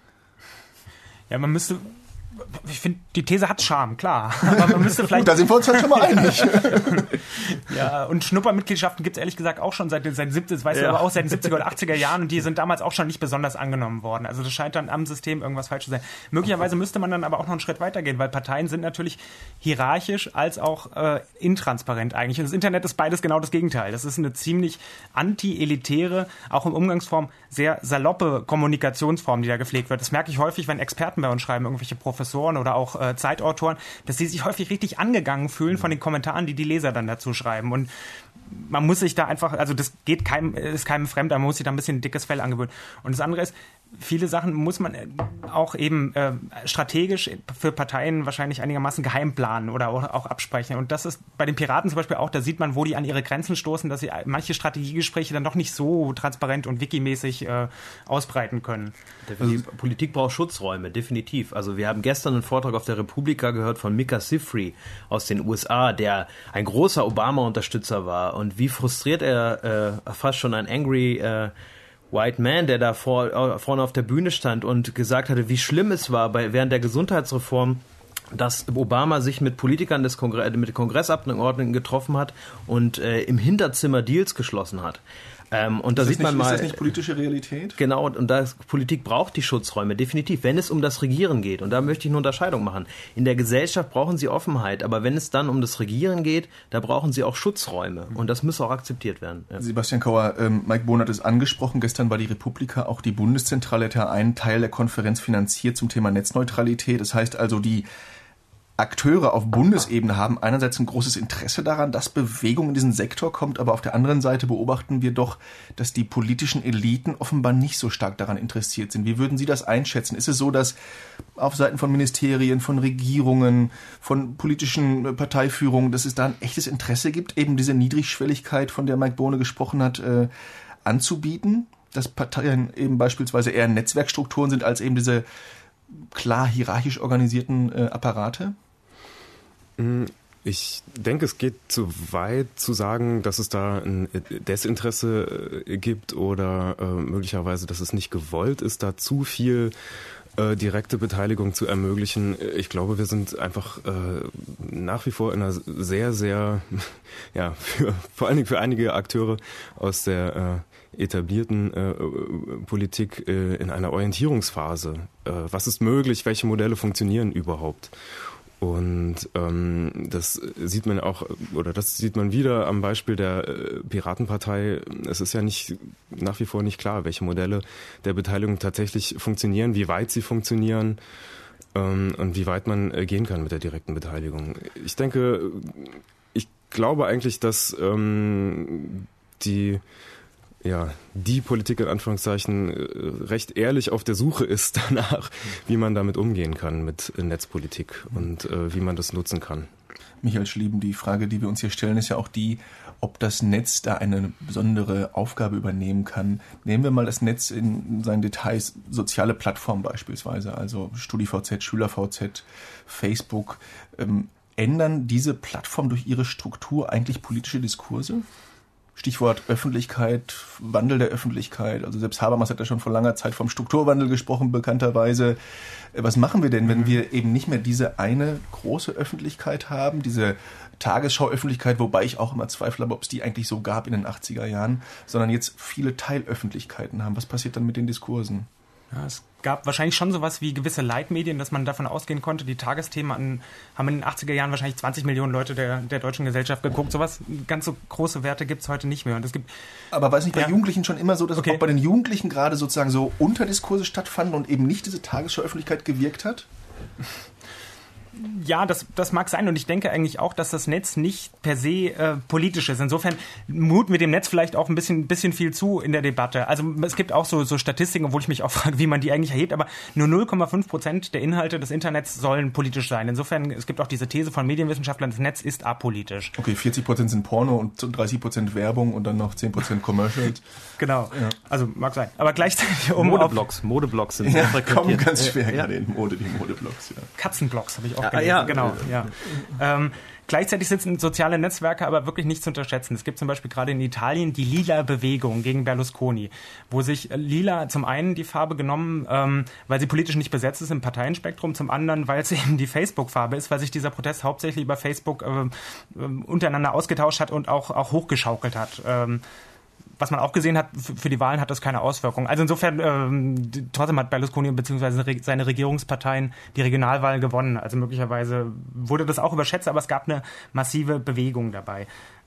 Ja, ich finde, die These hat Charme, klar. Aber man müsste vielleicht. Gut, da sind wir uns halt schon mal einig. Ja, und Schnuppermitgliedschaften gibt es ehrlich gesagt auch schon seit den 70er oder 80er Jahren und die sind damals auch schon nicht besonders angenommen worden. Also das scheint dann am System irgendwas falsch zu sein. Möglicherweise müsste man dann aber auch noch einen Schritt weitergehen, weil Parteien sind natürlich hierarchisch als auch intransparent eigentlich. Und das Internet ist beides genau das Gegenteil. Das ist eine ziemlich anti-elitäre, auch im Umgangsform sehr saloppe Kommunikationsform, die da gepflegt wird. Das merke ich häufig, wenn Experten bei uns schreiben, irgendwelche Professoren oder auch Zeitautoren, dass sie sich häufig richtig angegangen fühlen von den Kommentaren, die die Leser dann dazu schreiben. Und man muss sich da einfach, also das ist keinem fremd, man muss sich da ein bisschen dickes Fell angewöhnen. Und das andere ist, viele Sachen muss man auch eben strategisch für Parteien wahrscheinlich einigermaßen geheim planen oder auch absprechen. Und das ist bei den Piraten zum Beispiel auch, da sieht man, wo die an ihre Grenzen stoßen, dass sie manche Strategiegespräche dann doch nicht so transparent und wikimäßig ausbreiten können. Die Politik braucht Schutzräume, definitiv. Also wir haben gestern einen Vortrag auf der Republika gehört von Mika Sifry aus den USA, der ein großer Obama-Unterstützer war. Und wie frustriert er, fast schon ein angry White Man, der da vorne auf der Bühne stand und gesagt hatte, wie schlimm es war während der Gesundheitsreform, dass Obama sich mit Politikern mit Kongressabgeordneten getroffen hat und im Hinterzimmer Deals geschlossen hat. Und da sieht man mal, ist das nicht politische Realität? Genau, und Politik braucht die Schutzräume, definitiv, wenn es um das Regieren geht. Und da möchte ich eine Unterscheidung machen. In der Gesellschaft brauchen sie Offenheit, aber wenn es dann um das Regieren geht, da brauchen sie auch Schutzräume. Und das muss auch akzeptiert werden. Ja. Sebastian Kauer, Mike Bohn hat es angesprochen, gestern war die Republika, auch die Bundeszentrale hat ja einen Teil der Konferenz finanziert zum Thema Netzneutralität. Das heißt also, die Akteure auf Bundesebene haben einerseits ein großes Interesse daran, dass Bewegung in diesen Sektor kommt, aber auf der anderen Seite beobachten wir doch, dass die politischen Eliten offenbar nicht so stark daran interessiert sind. Wie würden Sie das einschätzen? Ist es so, dass auf Seiten von Ministerien, von Regierungen, von politischen Parteiführungen, dass es da ein echtes Interesse gibt, eben diese Niedrigschwelligkeit, von der Mike Bohne gesprochen hat, anzubieten? Dass Parteien eben beispielsweise eher Netzwerkstrukturen sind als eben diese klar hierarchisch organisierten Apparate? Ich denke, es geht zu weit zu sagen, dass es da ein Desinteresse gibt oder möglicherweise, dass es nicht gewollt ist, da zu viel direkte Beteiligung zu ermöglichen. Ich glaube, wir sind einfach nach wie vor in einer sehr, sehr, ja, vor allen Dingen für einige Akteure aus der etablierten Politik in einer Orientierungsphase. Was ist möglich? Welche Modelle funktionieren überhaupt? Und das sieht man auch, oder das sieht man wieder am Beispiel der Piratenpartei. Es ist ja nach wie vor nicht klar, welche Modelle der Beteiligung tatsächlich funktionieren, wie weit sie funktionieren und wie weit man gehen kann mit der direkten Beteiligung. Ich glaube eigentlich, dass die Politik in Anführungszeichen recht ehrlich auf der Suche ist danach, wie man damit umgehen kann mit Netzpolitik und wie man das nutzen kann. Michael Schlieben, die Frage, die wir uns hier stellen, ist ja auch die, ob das Netz da eine besondere Aufgabe übernehmen kann. Nehmen wir mal das Netz in seinen Details, soziale Plattformen beispielsweise, also StudiVZ, SchülerVZ, Facebook. Ändern diese Plattformen durch ihre Struktur eigentlich politische Diskurse? Stichwort Öffentlichkeit, Wandel der Öffentlichkeit. Also selbst Habermas hat ja schon vor langer Zeit vom Strukturwandel gesprochen, bekannterweise. Was machen wir denn, wenn wir eben nicht mehr diese eine große Öffentlichkeit haben, diese Tagesschau-Öffentlichkeit, wobei ich auch immer zweifle, ob es die eigentlich so gab in den 80er Jahren, sondern jetzt viele Teilöffentlichkeiten haben. Was passiert dann mit den Diskursen? Ja, es gab wahrscheinlich schon sowas wie gewisse Leitmedien, dass man davon ausgehen konnte, die Tagesthemen haben in den 80er Jahren wahrscheinlich 20 Millionen Leute der deutschen Gesellschaft geguckt. Sowas, ganz so große Werte gibt es heute nicht mehr. Und es gibt, aber war es nicht bei Jugendlichen schon immer so, dass auch bei den Jugendlichen gerade sozusagen so Unterdiskurse stattfanden und eben nicht diese Tagesschau-Öffentlichkeit gewirkt hat? Ja, das mag sein und ich denke eigentlich auch, dass das Netz nicht per se politisch ist. Insofern mut mit dem Netz vielleicht auch ein bisschen viel zu in der Debatte. Also es gibt auch so Statistiken, obwohl ich mich auch frage, wie man die eigentlich erhebt, aber nur 0,5% der Inhalte des Internets sollen politisch sein. Insofern, es gibt auch diese These von Medienwissenschaftlern, das Netz ist apolitisch. Okay, 40% sind Porno und 30% Werbung und dann noch 10% Commercials. Genau, ja. Also mag sein. Aber gleichzeitig Modeblocks sind sehr frequentiert. Kommen ganz schwer gerade in Mode, die Modeblocks. Ja. Katzenblocks habe ich auch gelesen. Ja. Genau, ja. Gleichzeitig sind soziale Netzwerke aber wirklich nicht zu unterschätzen. Es gibt zum Beispiel gerade in Italien die Lila-Bewegung gegen Berlusconi, wo sich Lila zum einen die Farbe genommen, weil sie politisch nicht besetzt ist im Parteienspektrum, zum anderen, weil es eben die Facebook-Farbe ist, weil sich dieser Protest hauptsächlich über Facebook untereinander ausgetauscht hat und auch hochgeschaukelt hat. Was man auch gesehen hat, für die Wahlen hat das keine Auswirkung. Also insofern, trotzdem hat Berlusconi bzw. seine Regierungsparteien die Regionalwahl gewonnen. Also möglicherweise wurde das auch überschätzt, aber es gab eine massive Bewegung dabei.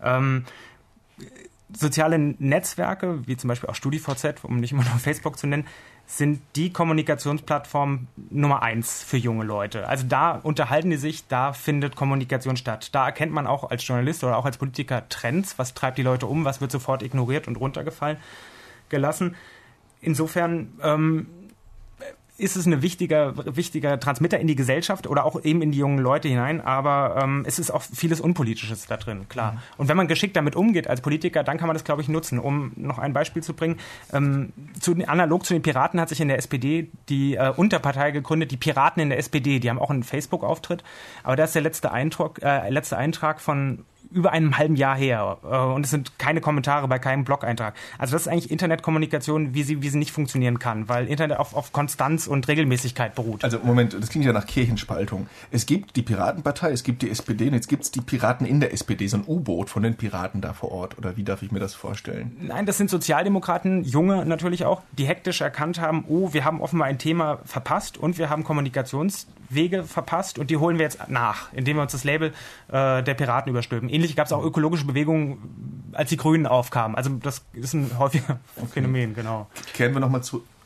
Soziale Netzwerke, wie zum Beispiel auch StudiVZ, um nicht immer nur Facebook zu nennen, sind die Kommunikationsplattform Nummer 1 für junge Leute. Also da unterhalten die sich, da findet Kommunikation statt. Da erkennt man auch als Journalist oder auch als Politiker Trends, was treibt die Leute um, was wird sofort ignoriert und runtergefallen gelassen. Insofern ist es ein wichtiger Transmitter in die Gesellschaft oder auch eben in die jungen Leute hinein, aber es ist auch vieles Unpolitisches da drin, klar. Und wenn man geschickt damit umgeht als Politiker, dann kann man das, glaube ich, nutzen. Um noch ein Beispiel zu bringen, analog zu den Piraten hat sich in der SPD die Unterpartei gegründet, die Piraten in der SPD, die haben auch einen Facebook-Auftritt, aber da ist der letzte Eintrag von über einem halben Jahr her und es sind keine Kommentare bei keinem Blog-Eintrag. Also das ist eigentlich Internetkommunikation, wie sie nicht funktionieren kann, weil Internet auf Konstanz und Regelmäßigkeit beruht. Also Moment, das klingt ja nach Kirchenspaltung. Es gibt die Piratenpartei, es gibt die SPD und jetzt gibt es die Piraten in der SPD, so ein U-Boot von den Piraten da vor Ort. Oder wie darf ich mir das vorstellen? Nein, das sind Sozialdemokraten, junge natürlich auch, die hektisch erkannt haben, wir haben offenbar ein Thema verpasst und wir haben Kommunikationswege verpasst und die holen wir jetzt nach, indem wir uns das Label der Piraten überstülpen. Ähnlich gab es auch ökologische Bewegungen, als die Grünen aufkamen. Also das ist ein häufiger Phänomen, genau. Kehren wir nochmal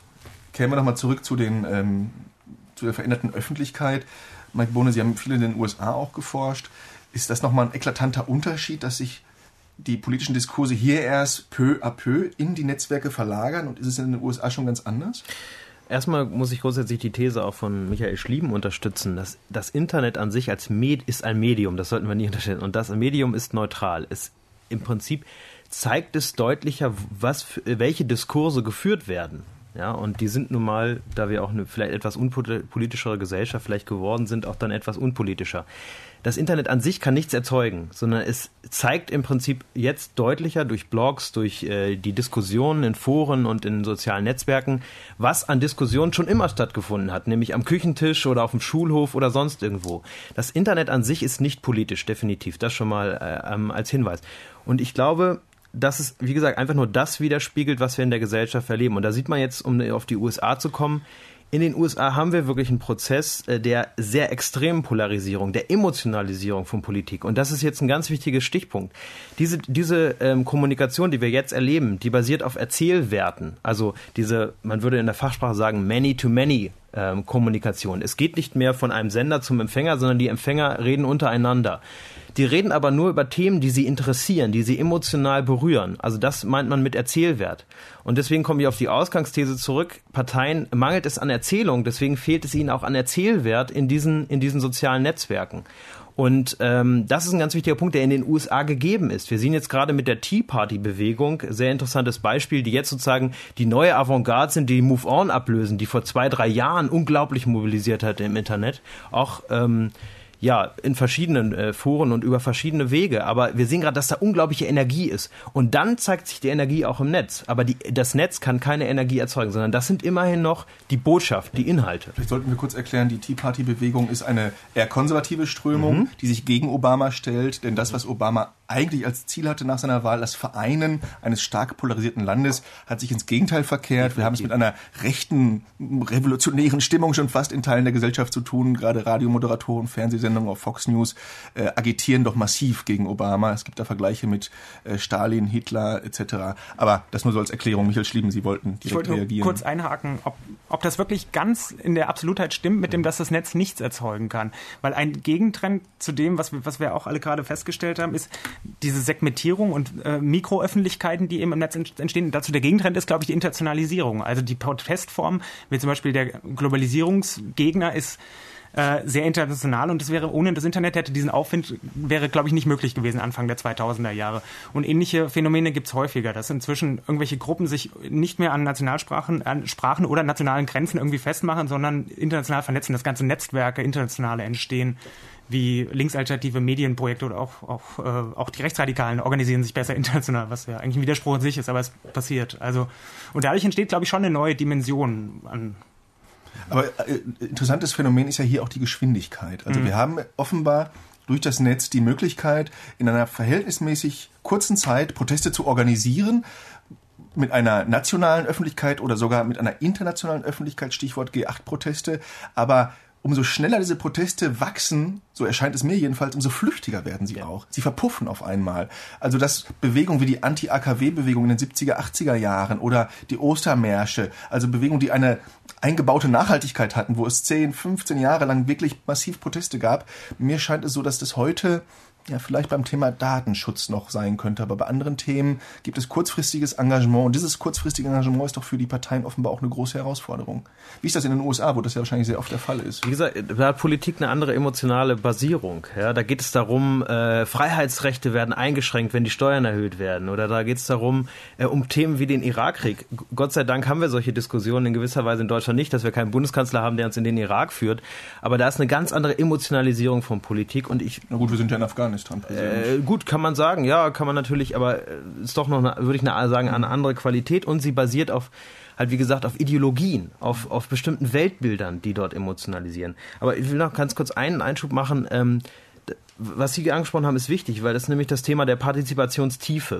zurück zu der veränderten Öffentlichkeit. Mike Bohne, Sie haben viel in den USA auch geforscht. Ist das nochmal ein eklatanter Unterschied, dass sich die politischen Diskurse hier erst peu à peu in die Netzwerke verlagern und ist es in den USA schon ganz anders? Erstmal muss ich grundsätzlich die These auch von Michael Schlieben unterstützen, dass das Internet an sich als ist ein Medium, das sollten wir nicht unterstellen. Und das Medium ist neutral. Im Prinzip zeigt es deutlicher, welche Diskurse geführt werden. Ja, und die sind nun mal, da wir auch eine vielleicht etwas unpolitischere Gesellschaft vielleicht geworden sind, auch dann etwas unpolitischer. Das Internet an sich kann nichts erzeugen, sondern es zeigt im Prinzip jetzt deutlicher durch Blogs, durch die Diskussionen in Foren und in sozialen Netzwerken, was an Diskussionen schon immer stattgefunden hat, nämlich am Küchentisch oder auf dem Schulhof oder sonst irgendwo. Das Internet an sich ist nicht politisch, definitiv, das schon mal als Hinweis. Und ich glaube, dass es, wie gesagt, einfach nur das widerspiegelt, was wir in der Gesellschaft erleben. Und da sieht man jetzt, um auf die USA zu kommen, in den USA haben wir wirklich einen Prozess der sehr extremen Polarisierung, der Emotionalisierung von Politik. Und das ist jetzt ein ganz wichtiger Stichpunkt. Diese Kommunikation, die wir jetzt erleben, die basiert auf Erzählwerten. Also man würde in der Fachsprache sagen, Many-to-Many Kommunikation. Es geht nicht mehr von einem Sender zum Empfänger, sondern die Empfänger reden untereinander. Die reden aber nur über Themen, die sie interessieren, die sie emotional berühren. Also das meint man mit Erzählwert. Und deswegen komme ich auf die Ausgangsthese zurück. Parteien mangelt es an Erzählung, deswegen fehlt es ihnen auch an Erzählwert in diesen sozialen Netzwerken. Und das ist ein ganz wichtiger Punkt, der in den USA gegeben ist. Wir sehen jetzt gerade mit der Tea Party-Bewegung, sehr interessantes Beispiel, die jetzt sozusagen die neue Avantgarde sind, die Move On ablösen, die vor 2-3 Jahren unglaublich mobilisiert hat im Internet. Auch in verschiedenen Foren und über verschiedene Wege. Aber wir sehen gerade, dass da unglaubliche Energie ist. Und dann zeigt sich die Energie auch im Netz. Aber das Netz kann keine Energie erzeugen, sondern das sind immerhin noch die Botschaft, die Inhalte. Vielleicht sollten wir kurz erklären, die Tea Party-Bewegung ist eine eher konservative Strömung, die sich gegen Obama stellt. Denn das, was Obama eigentlich als Ziel hatte nach seiner Wahl, das Vereinen eines stark polarisierten Landes, hat sich ins Gegenteil verkehrt. Wir haben es mit einer rechten, revolutionären Stimmung schon fast in Teilen der Gesellschaft zu tun. Gerade Radiomoderatoren, Fernsehsendungen auf Fox News agitieren doch massiv gegen Obama. Es gibt da Vergleiche mit Stalin, Hitler etc. Aber das nur so als Erklärung. Michael Schlieben, Sie wollten direkt reagieren. Ich wollte nur kurz einhaken, ob das wirklich ganz in der Absolutheit stimmt, mit dem, dass das Netz nichts erzeugen kann. Weil ein Gegentrend zu dem, was wir auch alle gerade festgestellt haben, ist diese Segmentierung und Mikroöffentlichkeiten, die eben im Netz entstehen. Dazu der Gegentrend ist, glaube ich, die Internationalisierung. Also die Protestform, wie zum Beispiel der Globalisierungsgegner, ist sehr international und das wäre, ohne das Internet hätte diesen Aufwind, wäre, glaube ich, nicht möglich gewesen Anfang der 2000er Jahre. Und ähnliche Phänomene gibt es häufiger, dass inzwischen irgendwelche Gruppen sich nicht mehr an Nationalsprachen, an Sprachen oder nationalen Grenzen irgendwie festmachen, sondern international vernetzen, dass ganze Netzwerke, internationale entstehen, wie linksalternative Medienprojekte oder auch die Rechtsradikalen organisieren sich besser international, was ja eigentlich ein Widerspruch in sich ist, aber es passiert. Also, und dadurch entsteht, glaube ich, schon eine neue Dimension an. Aber interessantes Phänomen ist ja hier auch die Geschwindigkeit. Also wir haben offenbar durch das Netz die Möglichkeit, in einer verhältnismäßig kurzen Zeit Proteste zu organisieren, mit einer nationalen Öffentlichkeit oder sogar mit einer internationalen Öffentlichkeit, Stichwort G8-Proteste, aber umso schneller diese Proteste wachsen, so erscheint es mir jedenfalls, umso flüchtiger werden sie auch. Sie verpuffen auf einmal. Also dass Bewegungen wie die Anti-AKW-Bewegung in den 70er, 80er Jahren oder die Ostermärsche, also Bewegungen, die eine eingebaute Nachhaltigkeit hatten, wo es 10, 15 Jahre lang wirklich massiv Proteste gab. Mir scheint es so, dass das heute ja vielleicht beim Thema Datenschutz noch sein könnte, aber bei anderen Themen gibt es kurzfristiges Engagement und dieses kurzfristige Engagement ist doch für die Parteien offenbar auch eine große Herausforderung. Wie ist das in den USA, wo das ja wahrscheinlich sehr oft der Fall ist? Wie gesagt, da hat Politik eine andere emotionale Basierung. Ja, da geht es darum, Freiheitsrechte werden eingeschränkt, wenn die Steuern erhöht werden, oder da geht es darum, um Themen wie den Irakkrieg. Gott sei Dank haben wir solche Diskussionen in gewisser Weise in Deutschland nicht, dass wir keinen Bundeskanzler haben, der uns in den Irak führt, aber da ist eine ganz andere Emotionalisierung von Politik und Na gut, wir sind ja in Afghanistan. Afghanistan-Präsident. Gut, kann man sagen, ja, kann man natürlich, aber ist doch noch, würde ich sagen, eine andere Qualität und sie basiert auf, halt wie gesagt, auf Ideologien, auf bestimmten Weltbildern, die dort emotionalisieren. Aber ich will noch ganz kurz einen Einschub machen. Was Sie angesprochen haben, ist wichtig, weil das ist nämlich das Thema der Partizipationstiefe.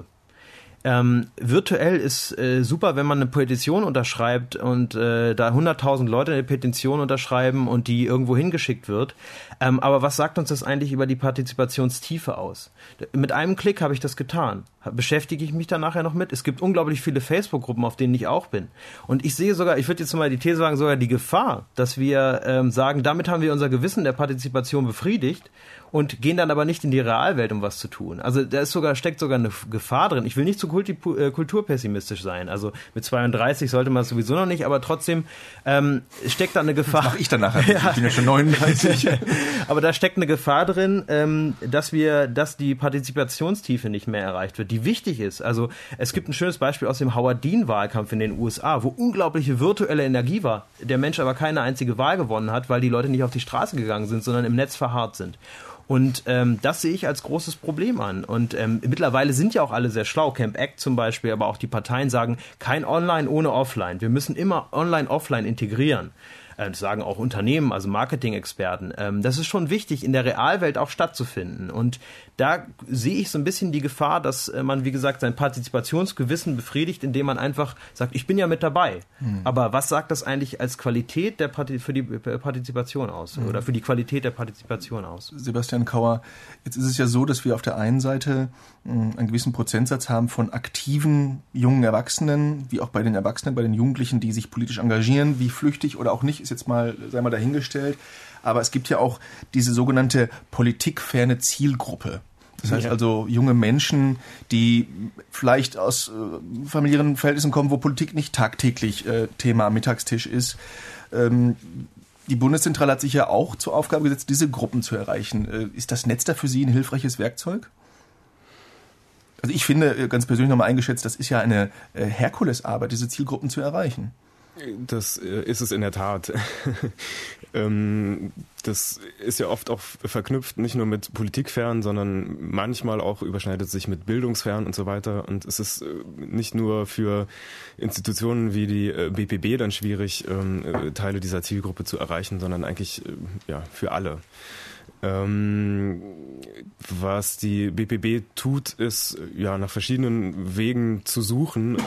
Virtuell ist super, wenn man eine Petition unterschreibt und da 100.000 Leute eine Petition unterschreiben und die irgendwo hingeschickt wird. Aber was sagt uns das eigentlich über die Partizipationstiefe aus? Mit einem Klick habe ich das getan. Beschäftige ich mich da nachher noch mit? Es gibt unglaublich viele Facebook-Gruppen, auf denen ich auch bin. Und ich sehe sogar, ich würde jetzt mal die These sagen, sogar die Gefahr, dass wir sagen, damit haben wir unser Gewissen der Partizipation befriedigt und gehen dann aber nicht in die Realwelt, um was zu tun. Also da steckt sogar eine Gefahr drin. Ich will nicht zu kulturpessimistisch sein. Also mit 32 sollte man es sowieso noch nicht, aber trotzdem steckt da eine Gefahr. Das mache ich dann nachher. Ich bin ja schon 39. Aber da steckt eine Gefahr drin, dass die Partizipationstiefe nicht mehr erreicht wird, die wichtig ist. Also es gibt ein schönes Beispiel aus dem Howard Dean-Wahlkampf in den USA, wo unglaubliche virtuelle Energie war, der Mensch aber keine einzige Wahl gewonnen hat, weil die Leute nicht auf die Straße gegangen sind, sondern im Netz verharrt sind. Und das sehe ich als großes Problem an. Und mittlerweile sind ja auch alle sehr schlau. Camp Act zum Beispiel, aber auch die Parteien sagen, kein Online ohne Offline. Wir müssen immer Online-Offline integrieren. Das sagen auch Unternehmen, also Marketing-Experten. Das ist schon wichtig, in der Realwelt auch stattzufinden. Und da sehe ich so ein bisschen die Gefahr, dass man, wie gesagt, sein Partizipationsgewissen befriedigt, indem man einfach sagt, ich bin ja mit dabei. Aber was sagt das eigentlich als Qualität für die Partizipation aus oder für die Qualität der Partizipation aus? Sebastian Kauer, jetzt ist es ja so, dass wir auf der einen Seite einen gewissen Prozentsatz haben von aktiven jungen Erwachsenen, wie auch bei den Erwachsenen, bei den Jugendlichen, die sich politisch engagieren, wie flüchtig oder auch nicht, ist jetzt mal, sei mal dahingestellt. Aber es gibt ja auch diese sogenannte politikferne Zielgruppe. Das heißt also junge Menschen, die vielleicht aus familiären Verhältnissen kommen, wo Politik nicht tagtäglich Thema am Mittagstisch ist. Die Bundeszentrale hat sich ja auch zur Aufgabe gesetzt, diese Gruppen zu erreichen. Ist das Netz da für Sie ein hilfreiches Werkzeug? Also ich finde, ganz persönlich nochmal eingeschätzt, das ist ja eine Herkulesarbeit, diese Zielgruppen zu erreichen. Das ist es in der Tat. Das ist ja oft auch verknüpft, nicht nur mit Politikfern, sondern manchmal auch überschneidet sich mit Bildungsfern und so weiter. Und es ist nicht nur für Institutionen wie die BPB dann schwierig, Teile dieser Zielgruppe zu erreichen, sondern eigentlich ja für alle. Was die BPB tut, ist ja nach verschiedenen Wegen zu suchen.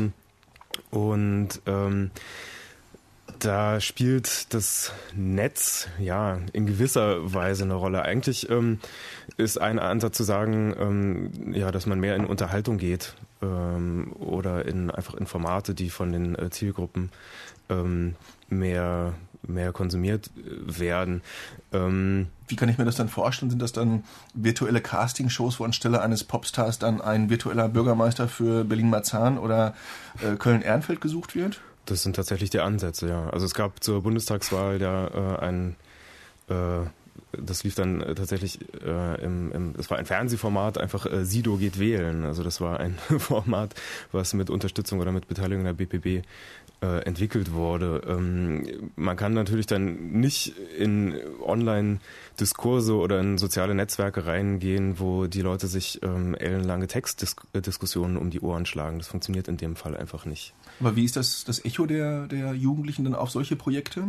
Da spielt das Netz ja in gewisser Weise eine Rolle. Eigentlich ist ein Ansatz zu sagen, ja, dass man mehr in Unterhaltung geht oder einfach in Formate, die von den Zielgruppen mehr konsumiert werden. Wie kann ich mir das dann vorstellen? Sind das dann virtuelle Castingshows, wo anstelle eines Popstars dann ein virtueller Bürgermeister für Berlin-Marzahn oder Köln-Ehrenfeld gesucht wird? Das sind tatsächlich die Ansätze, ja. Also es gab zur Bundestagswahl das lief dann tatsächlich das war ein Fernsehformat, einfach Sido geht wählen. Also das war ein Format, was mit Unterstützung oder mit Beteiligung der BPB entwickelt wurde. Man kann natürlich dann nicht in Online-Diskurse oder in soziale Netzwerke reingehen, wo die Leute sich ellenlange Textdiskussionen um die Ohren schlagen. Das funktioniert in dem Fall einfach nicht. Aber wie ist das Echo der Jugendlichen dann auf solche Projekte?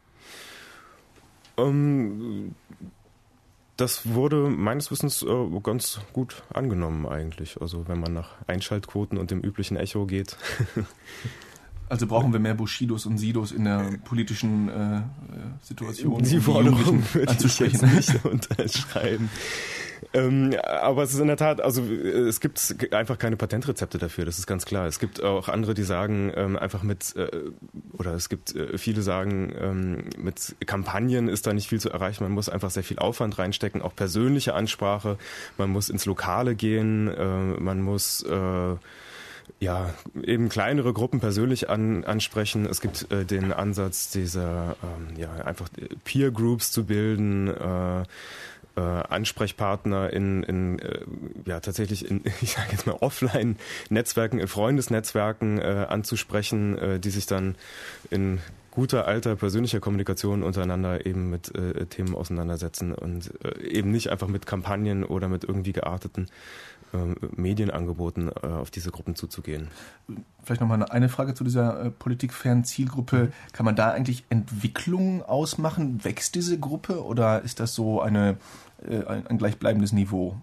Das wurde meines Wissens ganz gut angenommen eigentlich. Also wenn man nach Einschaltquoten und dem üblichen Echo geht. Also brauchen wir mehr Bushidos und Sidos in der politischen Situation. Die Forderung würde ich jetzt nicht unterschreiben. Aber es ist in der Tat, also es gibt einfach keine Patentrezepte dafür, das ist ganz klar. Es gibt auch andere, die sagen einfach oder es gibt viele sagen, mit Kampagnen ist da nicht viel zu erreichen. Man muss einfach sehr viel Aufwand reinstecken, auch persönliche Ansprache. Man muss ins Lokale gehen, man muss ja, eben kleinere Gruppen persönlich ansprechen. Es gibt den Ansatz dieser, einfach Peer Groups zu bilden, Ansprechpartner tatsächlich in, ich sage jetzt mal, Offline-Netzwerken, in Freundesnetzwerken anzusprechen, die sich dann in guter alter persönlicher Kommunikation untereinander eben mit Themen auseinandersetzen und eben nicht einfach mit Kampagnen oder mit irgendwie gearteten Medienangeboten auf diese Gruppen zuzugehen. Vielleicht nochmal eine Frage zu dieser politikfernen Zielgruppe. Kann man da eigentlich Entwicklungen ausmachen? Wächst diese Gruppe oder ist das so ein gleichbleibendes Niveau?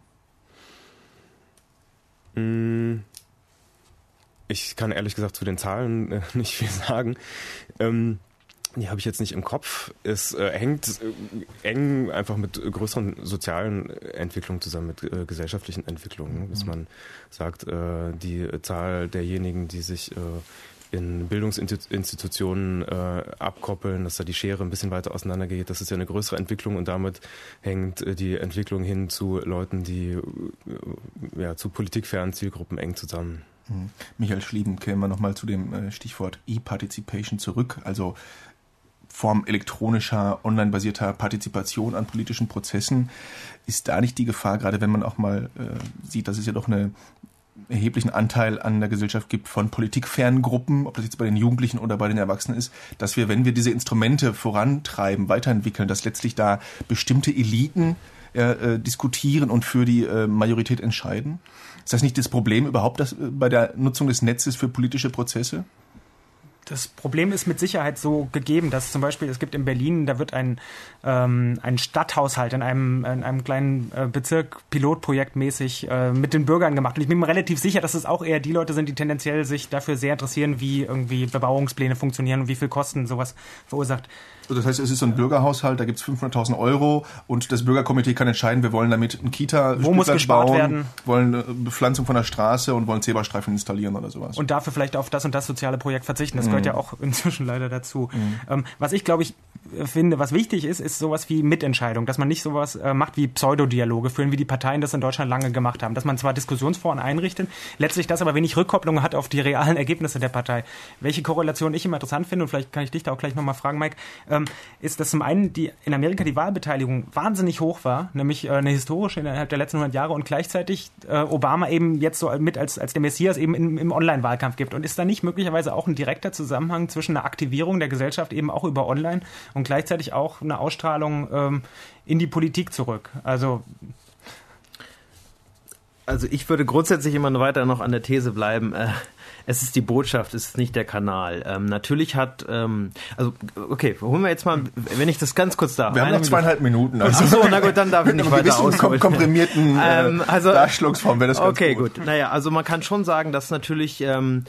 Ich kann ehrlich gesagt zu den Zahlen nicht viel sagen. Die habe ich jetzt nicht im Kopf. Es hängt eng einfach mit größeren sozialen Entwicklungen zusammen, mit gesellschaftlichen Entwicklungen. Dass man sagt, die Zahl derjenigen, die sich in Bildungsinstitutionen abkoppeln, dass da die Schere ein bisschen weiter auseinander geht, das ist ja eine größere Entwicklung und damit hängt die Entwicklung hin zu Leuten, die zu politikfernen Zielgruppen eng zusammen. Michael Schlieben, kämen wir nochmal zu dem Stichwort E-Participation zurück, also Form elektronischer, online-basierter Partizipation an politischen Prozessen. Ist da nicht die Gefahr, gerade wenn man auch mal sieht, dass es ja doch einen erheblichen Anteil an der Gesellschaft gibt von politikfernen Gruppen, ob das jetzt bei den Jugendlichen oder bei den Erwachsenen ist, dass wir, wenn wir diese Instrumente vorantreiben, weiterentwickeln, dass letztlich da bestimmte Eliten diskutieren und für die Majorität entscheiden? Ist das nicht das Problem überhaupt bei der Nutzung des Netzes für politische Prozesse? Das Problem ist mit Sicherheit so gegeben, dass zum Beispiel, es gibt in Berlin, da wird ein Stadthaushalt in einem kleinen Bezirk pilotprojektmäßig mit den Bürgern gemacht. Und ich bin mir relativ sicher, dass es auch eher die Leute sind, die tendenziell sich dafür sehr interessieren, wie irgendwie Bebauungspläne funktionieren und wie viel Kosten sowas verursacht. Also das heißt, es ist so ein Bürgerhaushalt, da gibt es 500.000 Euro und das Bürgerkomitee kann entscheiden, wir wollen damit ein Kita-Spielplatz bauen, wollen Bepflanzung von der Straße und wollen Zebrastreifen installieren oder sowas. Und dafür vielleicht auf das und das soziale Projekt verzichten. Das gehört ja auch inzwischen leider dazu. Was ich, glaube ich, finde, was wichtig ist sowas wie Mitentscheidung, dass man nicht sowas macht wie Pseudodialoge führen, wie die Parteien das in Deutschland lange gemacht haben. Dass man zwar Diskussionsforen einrichtet, letztlich das aber wenig Rückkopplung hat auf die realen Ergebnisse der Partei. Welche Korrelation ich immer interessant finde, und vielleicht kann ich dich da auch gleich nochmal fragen, Mike, ist, dass zum einen in Amerika die Wahlbeteiligung wahnsinnig hoch war, nämlich eine historische innerhalb der letzten 100 Jahre und gleichzeitig Obama eben jetzt so mit als der Messias eben im Online-Wahlkampf gibt. Und ist da nicht möglicherweise auch ein direkter Zusammenhang zwischen einer Aktivierung der Gesellschaft eben auch über Online und gleichzeitig auch eine Ausstrahlung in die Politik zurück? Also ich würde grundsätzlich immer weiter noch an der These bleiben, es ist die Botschaft, es ist nicht der Kanal. Natürlich hat, okay, holen wir jetzt mal, wenn ich das ganz kurz darf. Wir haben noch 2,5 Minuten. Also. Ach so, na gut, dann darf ich nicht weiter ausholen. Komprimierten Darstellungsform wäre das ganz okay, gut. Naja, also man kann schon sagen, dass natürlich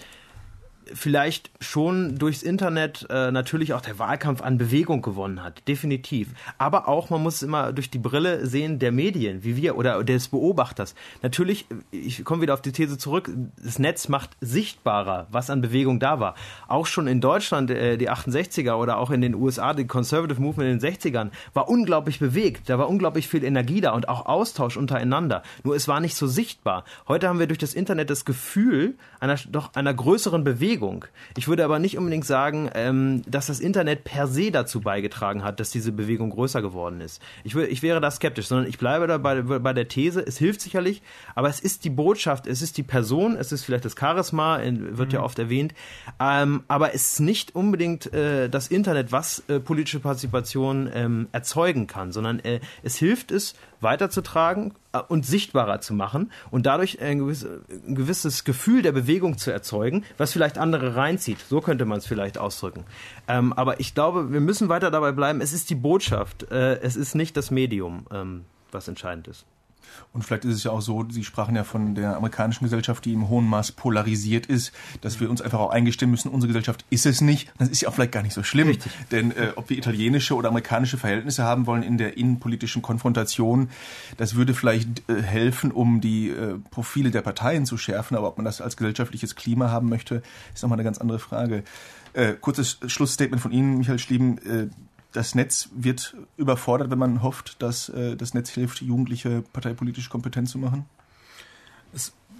vielleicht schon durchs Internet natürlich auch der Wahlkampf an Bewegung gewonnen hat, definitiv. Aber auch, man muss immer durch die Brille sehen der Medien, wie wir, oder des Beobachters. Natürlich, ich komme wieder auf die These zurück, das Netz macht sichtbarer, was an Bewegung da war. Auch schon in Deutschland, die 68er oder auch in den USA, die Conservative Movement in den 60ern, war unglaublich bewegt. Da war unglaublich viel Energie da und auch Austausch untereinander. Nur es war nicht so sichtbar. Heute haben wir durch das Internet das Gefühl einer größeren Bewegung. Ich würde aber nicht unbedingt sagen, dass das Internet per se dazu beigetragen hat, dass diese Bewegung größer geworden ist. Ich wäre da skeptisch, sondern ich bleibe da bei der These, es hilft sicherlich, aber es ist die Botschaft, es ist die Person, es ist vielleicht das Charisma, wird ja oft erwähnt, aber es ist nicht unbedingt das Internet, was politische Partizipation erzeugen kann, sondern es hilft es, weiterzutragen und sichtbarer zu machen und dadurch ein gewisses Gefühl der Bewegung zu erzeugen, was vielleicht andere reinzieht. So könnte man es vielleicht ausdrücken. Aber ich glaube, wir müssen weiter dabei bleiben. Es ist die Botschaft, es ist nicht das Medium, was entscheidend ist. Und vielleicht ist es ja auch so, Sie sprachen ja von der amerikanischen Gesellschaft, die im hohen Maß polarisiert ist, dass wir uns einfach auch eingestehen müssen, unsere Gesellschaft ist es nicht. Das ist ja auch vielleicht gar nicht so schlimm. Richtig. Denn ob wir italienische oder amerikanische Verhältnisse haben wollen in der innenpolitischen Konfrontation, das würde vielleicht helfen, um die Profile der Parteien zu schärfen. Aber ob man das als gesellschaftliches Klima haben möchte, ist nochmal eine ganz andere Frage. Kurzes Schlussstatement von Ihnen, Michael Schlieben. Das Netz wird überfordert, wenn man hofft, dass das Netz hilft, Jugendliche parteipolitisch kompetent zu machen? Es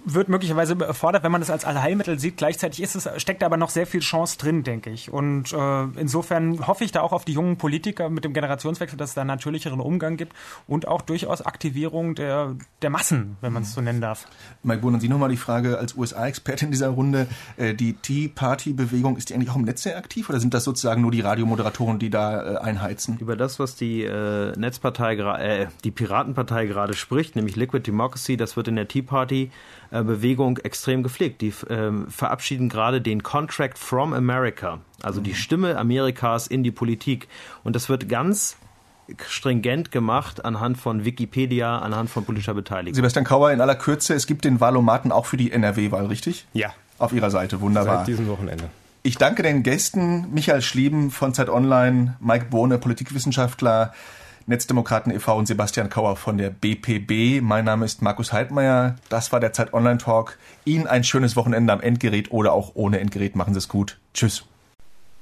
wird möglicherweise überfordert, wenn man das als Allheilmittel sieht. Gleichzeitig steckt aber noch sehr viel Chance drin, denke ich. Und insofern hoffe ich da auch auf die jungen Politiker mit dem Generationswechsel, dass es da einen natürlicheren Umgang gibt und auch durchaus Aktivierung der Massen, wenn man es so nennen darf. Mike Bohn, an Sie nochmal die Frage als USA-Experte in dieser Runde. Die Tea-Party-Bewegung, ist die eigentlich auch im Netz sehr aktiv oder sind das sozusagen nur die Radiomoderatoren, die da einheizen? Über das, was die die Piratenpartei gerade spricht, nämlich Liquid Democracy, das wird in der Tea Party-Bewegung extrem gepflegt. Die verabschieden gerade den Contract from America, also die Stimme Amerikas in die Politik. Und das wird ganz stringent gemacht anhand von Wikipedia, anhand von politischer Beteiligung. Sebastian Kauer, in aller Kürze, es gibt den Wahlomaten auch für die NRW-Wahl, richtig? Ja. Auf Ihrer Seite, wunderbar. Seit diesem Wochenende. Ich danke den Gästen, Michael Schlieben von Zeit Online, Mike Bohne, Politikwissenschaftler, Netzdemokraten e.V. und Sebastian Kauer von der BPB. Mein Name ist Markus Heidmeier. Das war der Zeit Online Talk. Ihnen ein schönes Wochenende am Endgerät oder auch ohne Endgerät. Machen Sie es gut. Tschüss.